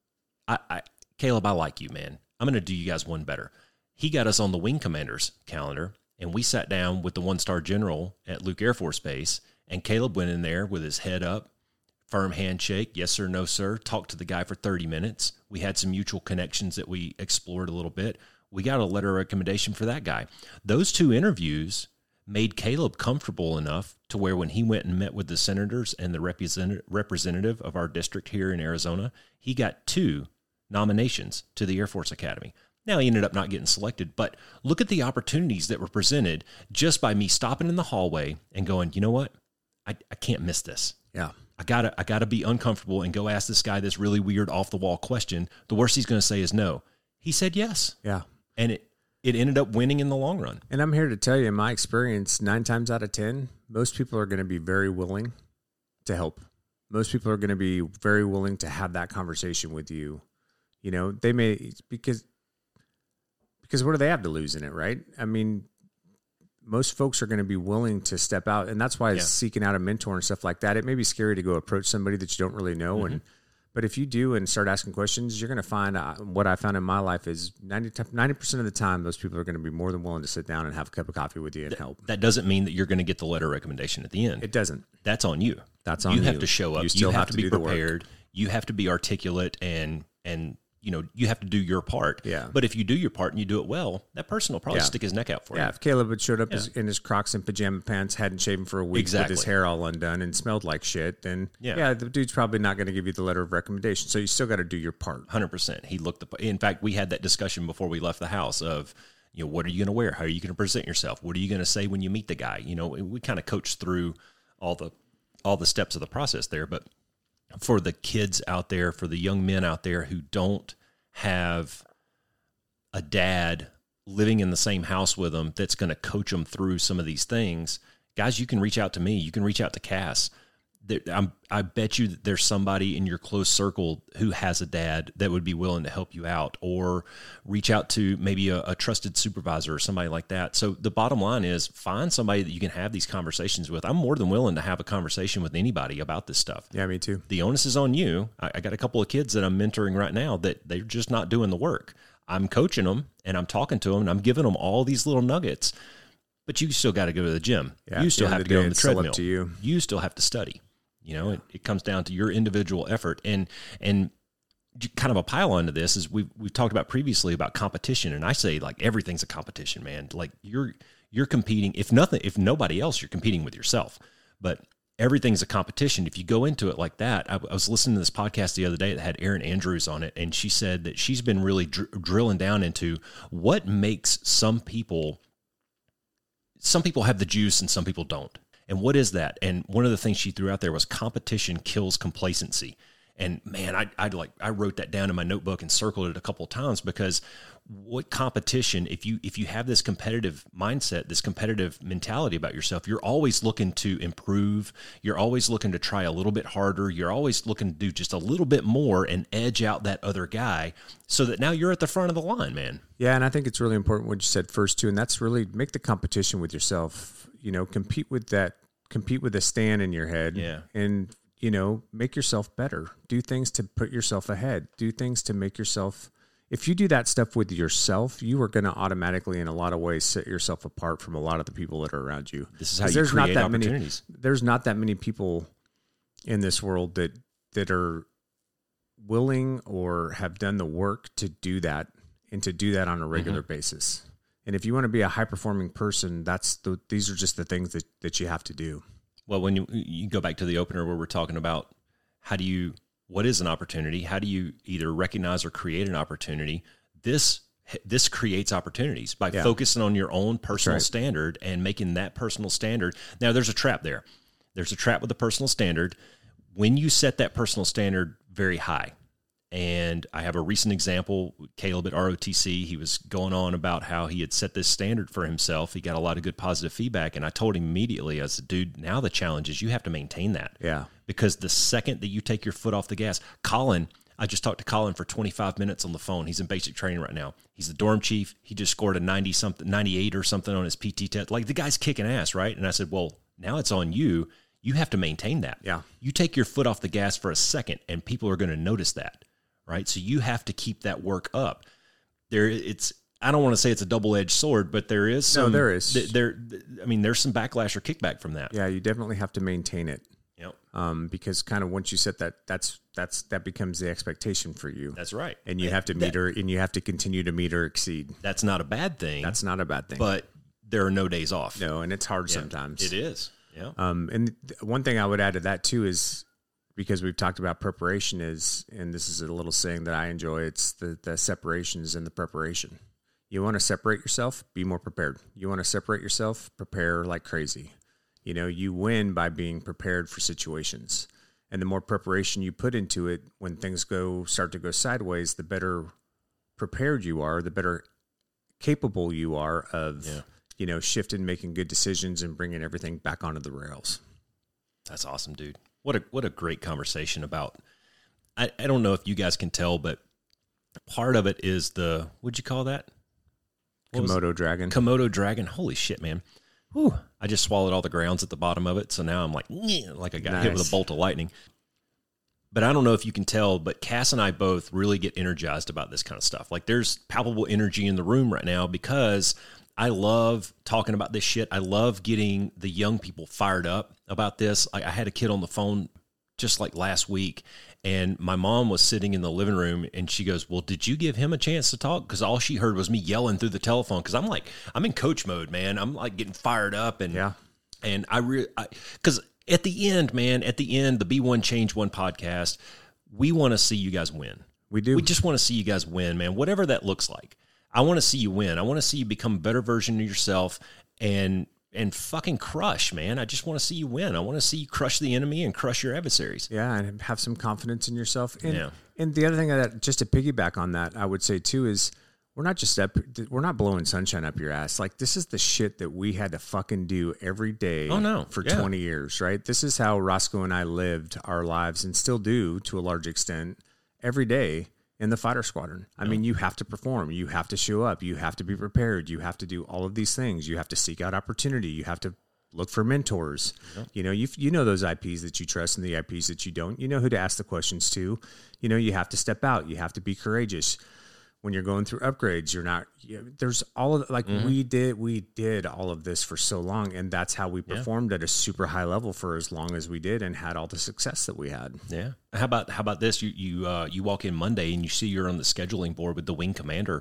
Caleb, I like you, man. I'm going to do you guys one better. He got us on the wing commander's calendar, and we sat down with the one-star general at Luke Air Force Base, and Caleb went in there with his head up, firm handshake, yes sir, no sir, talked to the guy for 30 minutes. We had some mutual connections that we explored a little bit. We got a letter of recommendation for that guy. Those two interviews made Caleb comfortable enough to where when he went and met with the senators and the representative of our district here in Arizona, he got 2 nominations to the Air Force Academy. Now, he ended up not getting selected, but look at the opportunities that were presented just by me stopping in the hallway and going, you know what? I can't miss this. Yeah. I gotta be uncomfortable and go ask this guy this really weird off the wall question. The worst he's going to say is no. He said yes. Yeah. And it ended up winning in the long run. And I'm here to tell you, in my experience, 9 times out of 10, most people are going to be very willing to help. Most people are going to be very willing to have that conversation with you. You know, they may, because what do they have to lose in it, right? I mean, most folks are going to be willing to step out, and that's why seeking out a mentor and stuff like that, it may be scary to go approach somebody that you don't really know. Mm-hmm. But if you do and start asking questions, you're going to find what I found in my life is 90% of the time, those people are going to be more than willing to sit down and have a cup of coffee with you and help. That doesn't mean that you're going to get the letter of recommendation at the end. It doesn't. That's on you. That's on you. You have to show up. You still have to be do the prepared. work. You have to be articulate and you know, you have to do your part. Yeah. But if you do your part and you do it well, that person will probably stick his neck out for you. Yeah, if Caleb had showed up in his Crocs and pajama pants, hadn't shaven for a week with his hair all undone and smelled like shit, then the dude's probably not going to give you the letter of recommendation. So you still got to do your part. 100%. He looked in fact, we had that discussion before we left the house of, you know, what are you going to wear? How are you going to present yourself? What are you going to say when you meet the guy? You know, we kind of coached through all the steps of the process there. But for the kids out there, for the young men out there who don't have a dad living in the same house with them that's going to coach them through some of these things, guys, you can reach out to me. You can reach out to Cass. I bet you that there's somebody in your close circle who has a dad that would be willing to help you out, or reach out to maybe a trusted supervisor or somebody like that. So the bottom line is, find somebody that you can have these conversations with. I'm more than willing to have a conversation with anybody about this stuff. Yeah, me too. The onus is on you. I got a couple of kids that I'm mentoring right now that they're just not doing the work. I'm coaching them and I'm talking to them and I'm giving them all these little nuggets, but you still got to go to the gym. Yeah, you still have to go on the treadmill. To you. You still have to study. You know, it comes down to your individual effort. And kind of a pile onto this is we've talked about previously about competition. And I say, like, everything's a competition, man. Like, you're competing, if nobody else, you're competing with yourself. But everything's a competition. If you go into it like that, I was listening to this podcast the other day that had Erin Andrews on it, and she said that she's been really drilling down into what makes some people have the juice and some people don't. And what is that? And one of the things she threw out there was competition kills complacency. And man, I wrote that down in my notebook and circled it a couple of times, because what competition, if you have this competitive mindset, this competitive mentality about yourself, you're always looking to improve. You're always looking to try a little bit harder. You're always looking to do just a little bit more and edge out that other guy, so that now you're at the front of the line, man. Yeah, and I think it's really important what you said first too, and that's really make the competition with yourself. You know, compete with a stand in your head. Yeah. And, you know, make yourself better. Do things to put yourself ahead. Do things to make yourself. If you do that stuff with yourself, you are going to automatically, in a lot of ways, set yourself apart from a lot of the people that are around you. This is how you create opportunities. There's not that many people in this world that are willing or have done the work to do that, and to do that on a regular basis. And if you want to be a high-performing person, these are just the things that you have to do. Well, when you go back to the opener where we're talking about what is an opportunity? How do you either recognize or create an opportunity? This creates opportunities by focusing on your own personal standard and making that personal standard. Now, there's a trap there. There's a trap with the personal standard. When you set that personal standard very high, and I have a recent example, Caleb at ROTC, he was going on about how he had set this standard for himself. He got a lot of good positive feedback, and I told him immediately, I said, dude, now the challenge is you have to maintain that. Yeah. Because the second that you take your foot off the gas, Colin, I just talked to Colin for 25 minutes on the phone. He's in basic training right now. He's the dorm chief. He just scored a 98 or something on his PT test. Like, the guy's kicking ass, right? And I said, well, now it's on you. You have to maintain that. Yeah. You take your foot off the gas for a second, and people are going to notice that. Right. So you have to keep that work up. I don't want to say it's a double-edged sword, but there is some. No, there is. There's some backlash or kickback from that. Yeah, you definitely have to maintain it. Yep. Because kind of once you set that, that becomes the expectation for you. That's right. And you have to meet or, and you have to continue to meet or exceed. That's not a bad thing. That's not a bad thing. But there are no days off. No, and it's hard sometimes. It is. Yeah. And one thing I would add to that too is, because we've talked about preparation, and this is a little saying that I enjoy, it's the separation is in the preparation. You want to separate yourself, be more prepared. You want to separate yourself, prepare like crazy. You know, you win by being prepared for situations. And the more preparation you put into it, when things start to go sideways, the better prepared you are, the better capable you are of, shifting, making good decisions, and bringing everything back onto the rails. That's awesome, dude. What a great conversation about. I don't know if you guys can tell, but part of it is what'd you call that? Komodo dragon. Komodo dragon. Holy shit, man. Whew. I just swallowed all the grounds at the bottom of it, so now I'm like I got hit with a bolt of lightning. But I don't know if you can tell, but Cass and I both really get energized about this kind of stuff. Like, there's palpable energy in the room right now because I love talking about this shit. I love getting the young people fired up about this. I had a kid on the phone just like last week, and my mom was sitting in the living room, and she goes, well, did you give him a chance to talk? Because all she heard was me yelling through the telephone, because I'm in coach mode, man. I'm like getting fired up, and because at the end, the Be One Change One podcast, we want to see you guys win. We do. We just want to see you guys win, man, whatever that looks like. I want to see you win. I want to see you become a better version of yourself and fucking crush, man. I just want to see you win. I want to see you crush the enemy and crush your adversaries. Yeah, and have some confidence in yourself. And the other thing just to piggyback on that, I would say too, is we're not blowing sunshine up your ass. Like, this is the shit that we had to fucking do every day for 20 years, right? This is how Roscoe and I lived our lives and still do to a large extent every day in the fighter squadron. I mean, you have to perform, you have to show up, you have to be prepared, you have to do all of these things, you have to seek out opportunity, you have to look for mentors. You know, you know those IPs that you trust and the IPs that you don't. You know who to ask the questions to. You know, you have to step out, you have to be courageous. When you're going through upgrades, you're not, there's all of, like, we did all of this for so long, and that's how we performed at a super high level for as long as we did and had all the success that we had. Yeah. How about this? You walk in Monday and you see you're on the scheduling board with the wing commander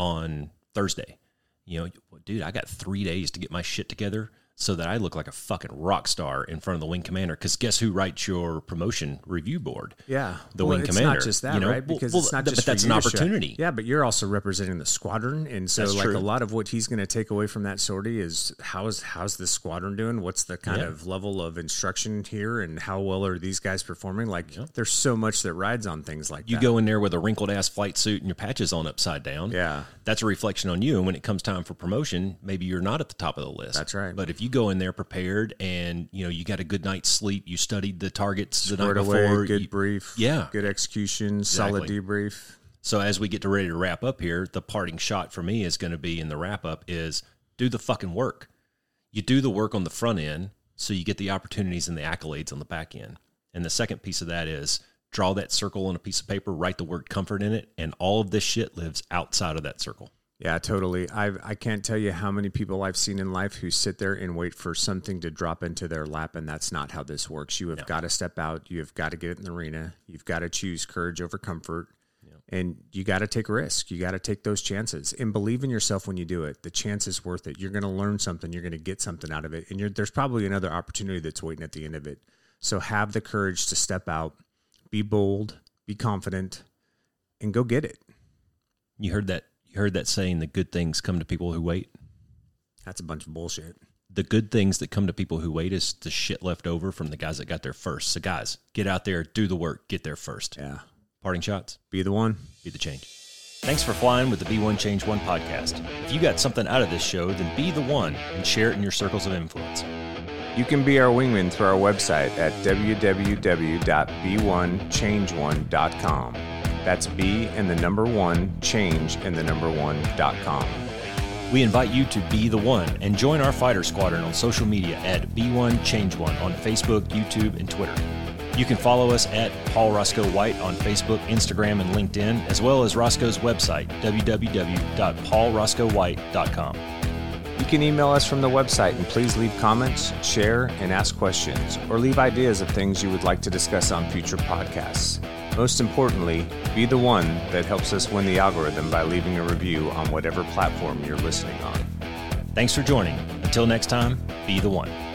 on Thursday. You know, dude, I got 3 days to get my shit together so that I look like a fucking rock star in front of the wing commander. Because guess who writes your promotion review board? Yeah, the wing commander. It's not just that, right? Because it's not just. But that's an opportunity. Yeah, but you're also representing the squadron, and so like a lot of what he's going to take away from that sortie is how's the squadron doing? What's the kind of level of instruction here, and how well are these guys performing? Like, there's so much that rides on things like that. You go in there with a wrinkled ass flight suit and your patches on upside down. Yeah, that's a reflection on you. And when it comes time for promotion, maybe you're not at the top of the list. That's right. But if you go in there prepared, and you got a good night's sleep, you studied the targets the night away, before, good brief, good execution, solid debrief. So as we get ready to wrap up here, the parting shot for me is going to be in the wrap up is do the fucking work. You do the work on the front end, so you get the opportunities and the accolades on the back end. And the second piece of that is draw that circle on a piece of paper, write the word comfort in it, and all of this shit lives outside of that circle. Yeah, totally. I can't tell you how many people I've seen in life who sit there and wait for something to drop into their lap, and that's not how this works. You have got to step out. You have got to get in the arena. You've got to choose courage over comfort, and you got to take risk. You got to take those chances and believe in yourself when you do it. The chance is worth it. You're going to learn something. You're going to get something out of it, and there's probably another opportunity that's waiting at the end of it. So have the courage to step out, be bold, be confident, and go get it. You heard that saying, the good things come to people who wait? That's a bunch of bullshit. The good things that come to people who wait is the shit left over from the guys that got there first. So guys, get out there, do the work, get there first. Yeah. Parting shots? Be the one. Be the change. Thanks for flying with the Be One Change One podcast. If you got something out of this show, then be the one and share it in your circles of influence. You can be our wingman through our website at www.b1change1.com. That's B and the number 1, change and the number 1.com. We invite you to be the one and join our fighter squadron on social media at B1Change1 on Facebook, YouTube, and Twitter. You can follow us at Paul Roscoe White on Facebook, Instagram, and LinkedIn, as well as Roscoe's website, www.paulroscoewhite.com. You can email us from the website, and please leave comments, share, and ask questions, or leave ideas of things you would like to discuss on future podcasts. Most importantly, be the one that helps us win the algorithm by leaving a review on whatever platform you're listening on. Thanks for joining. Until next time, be the one.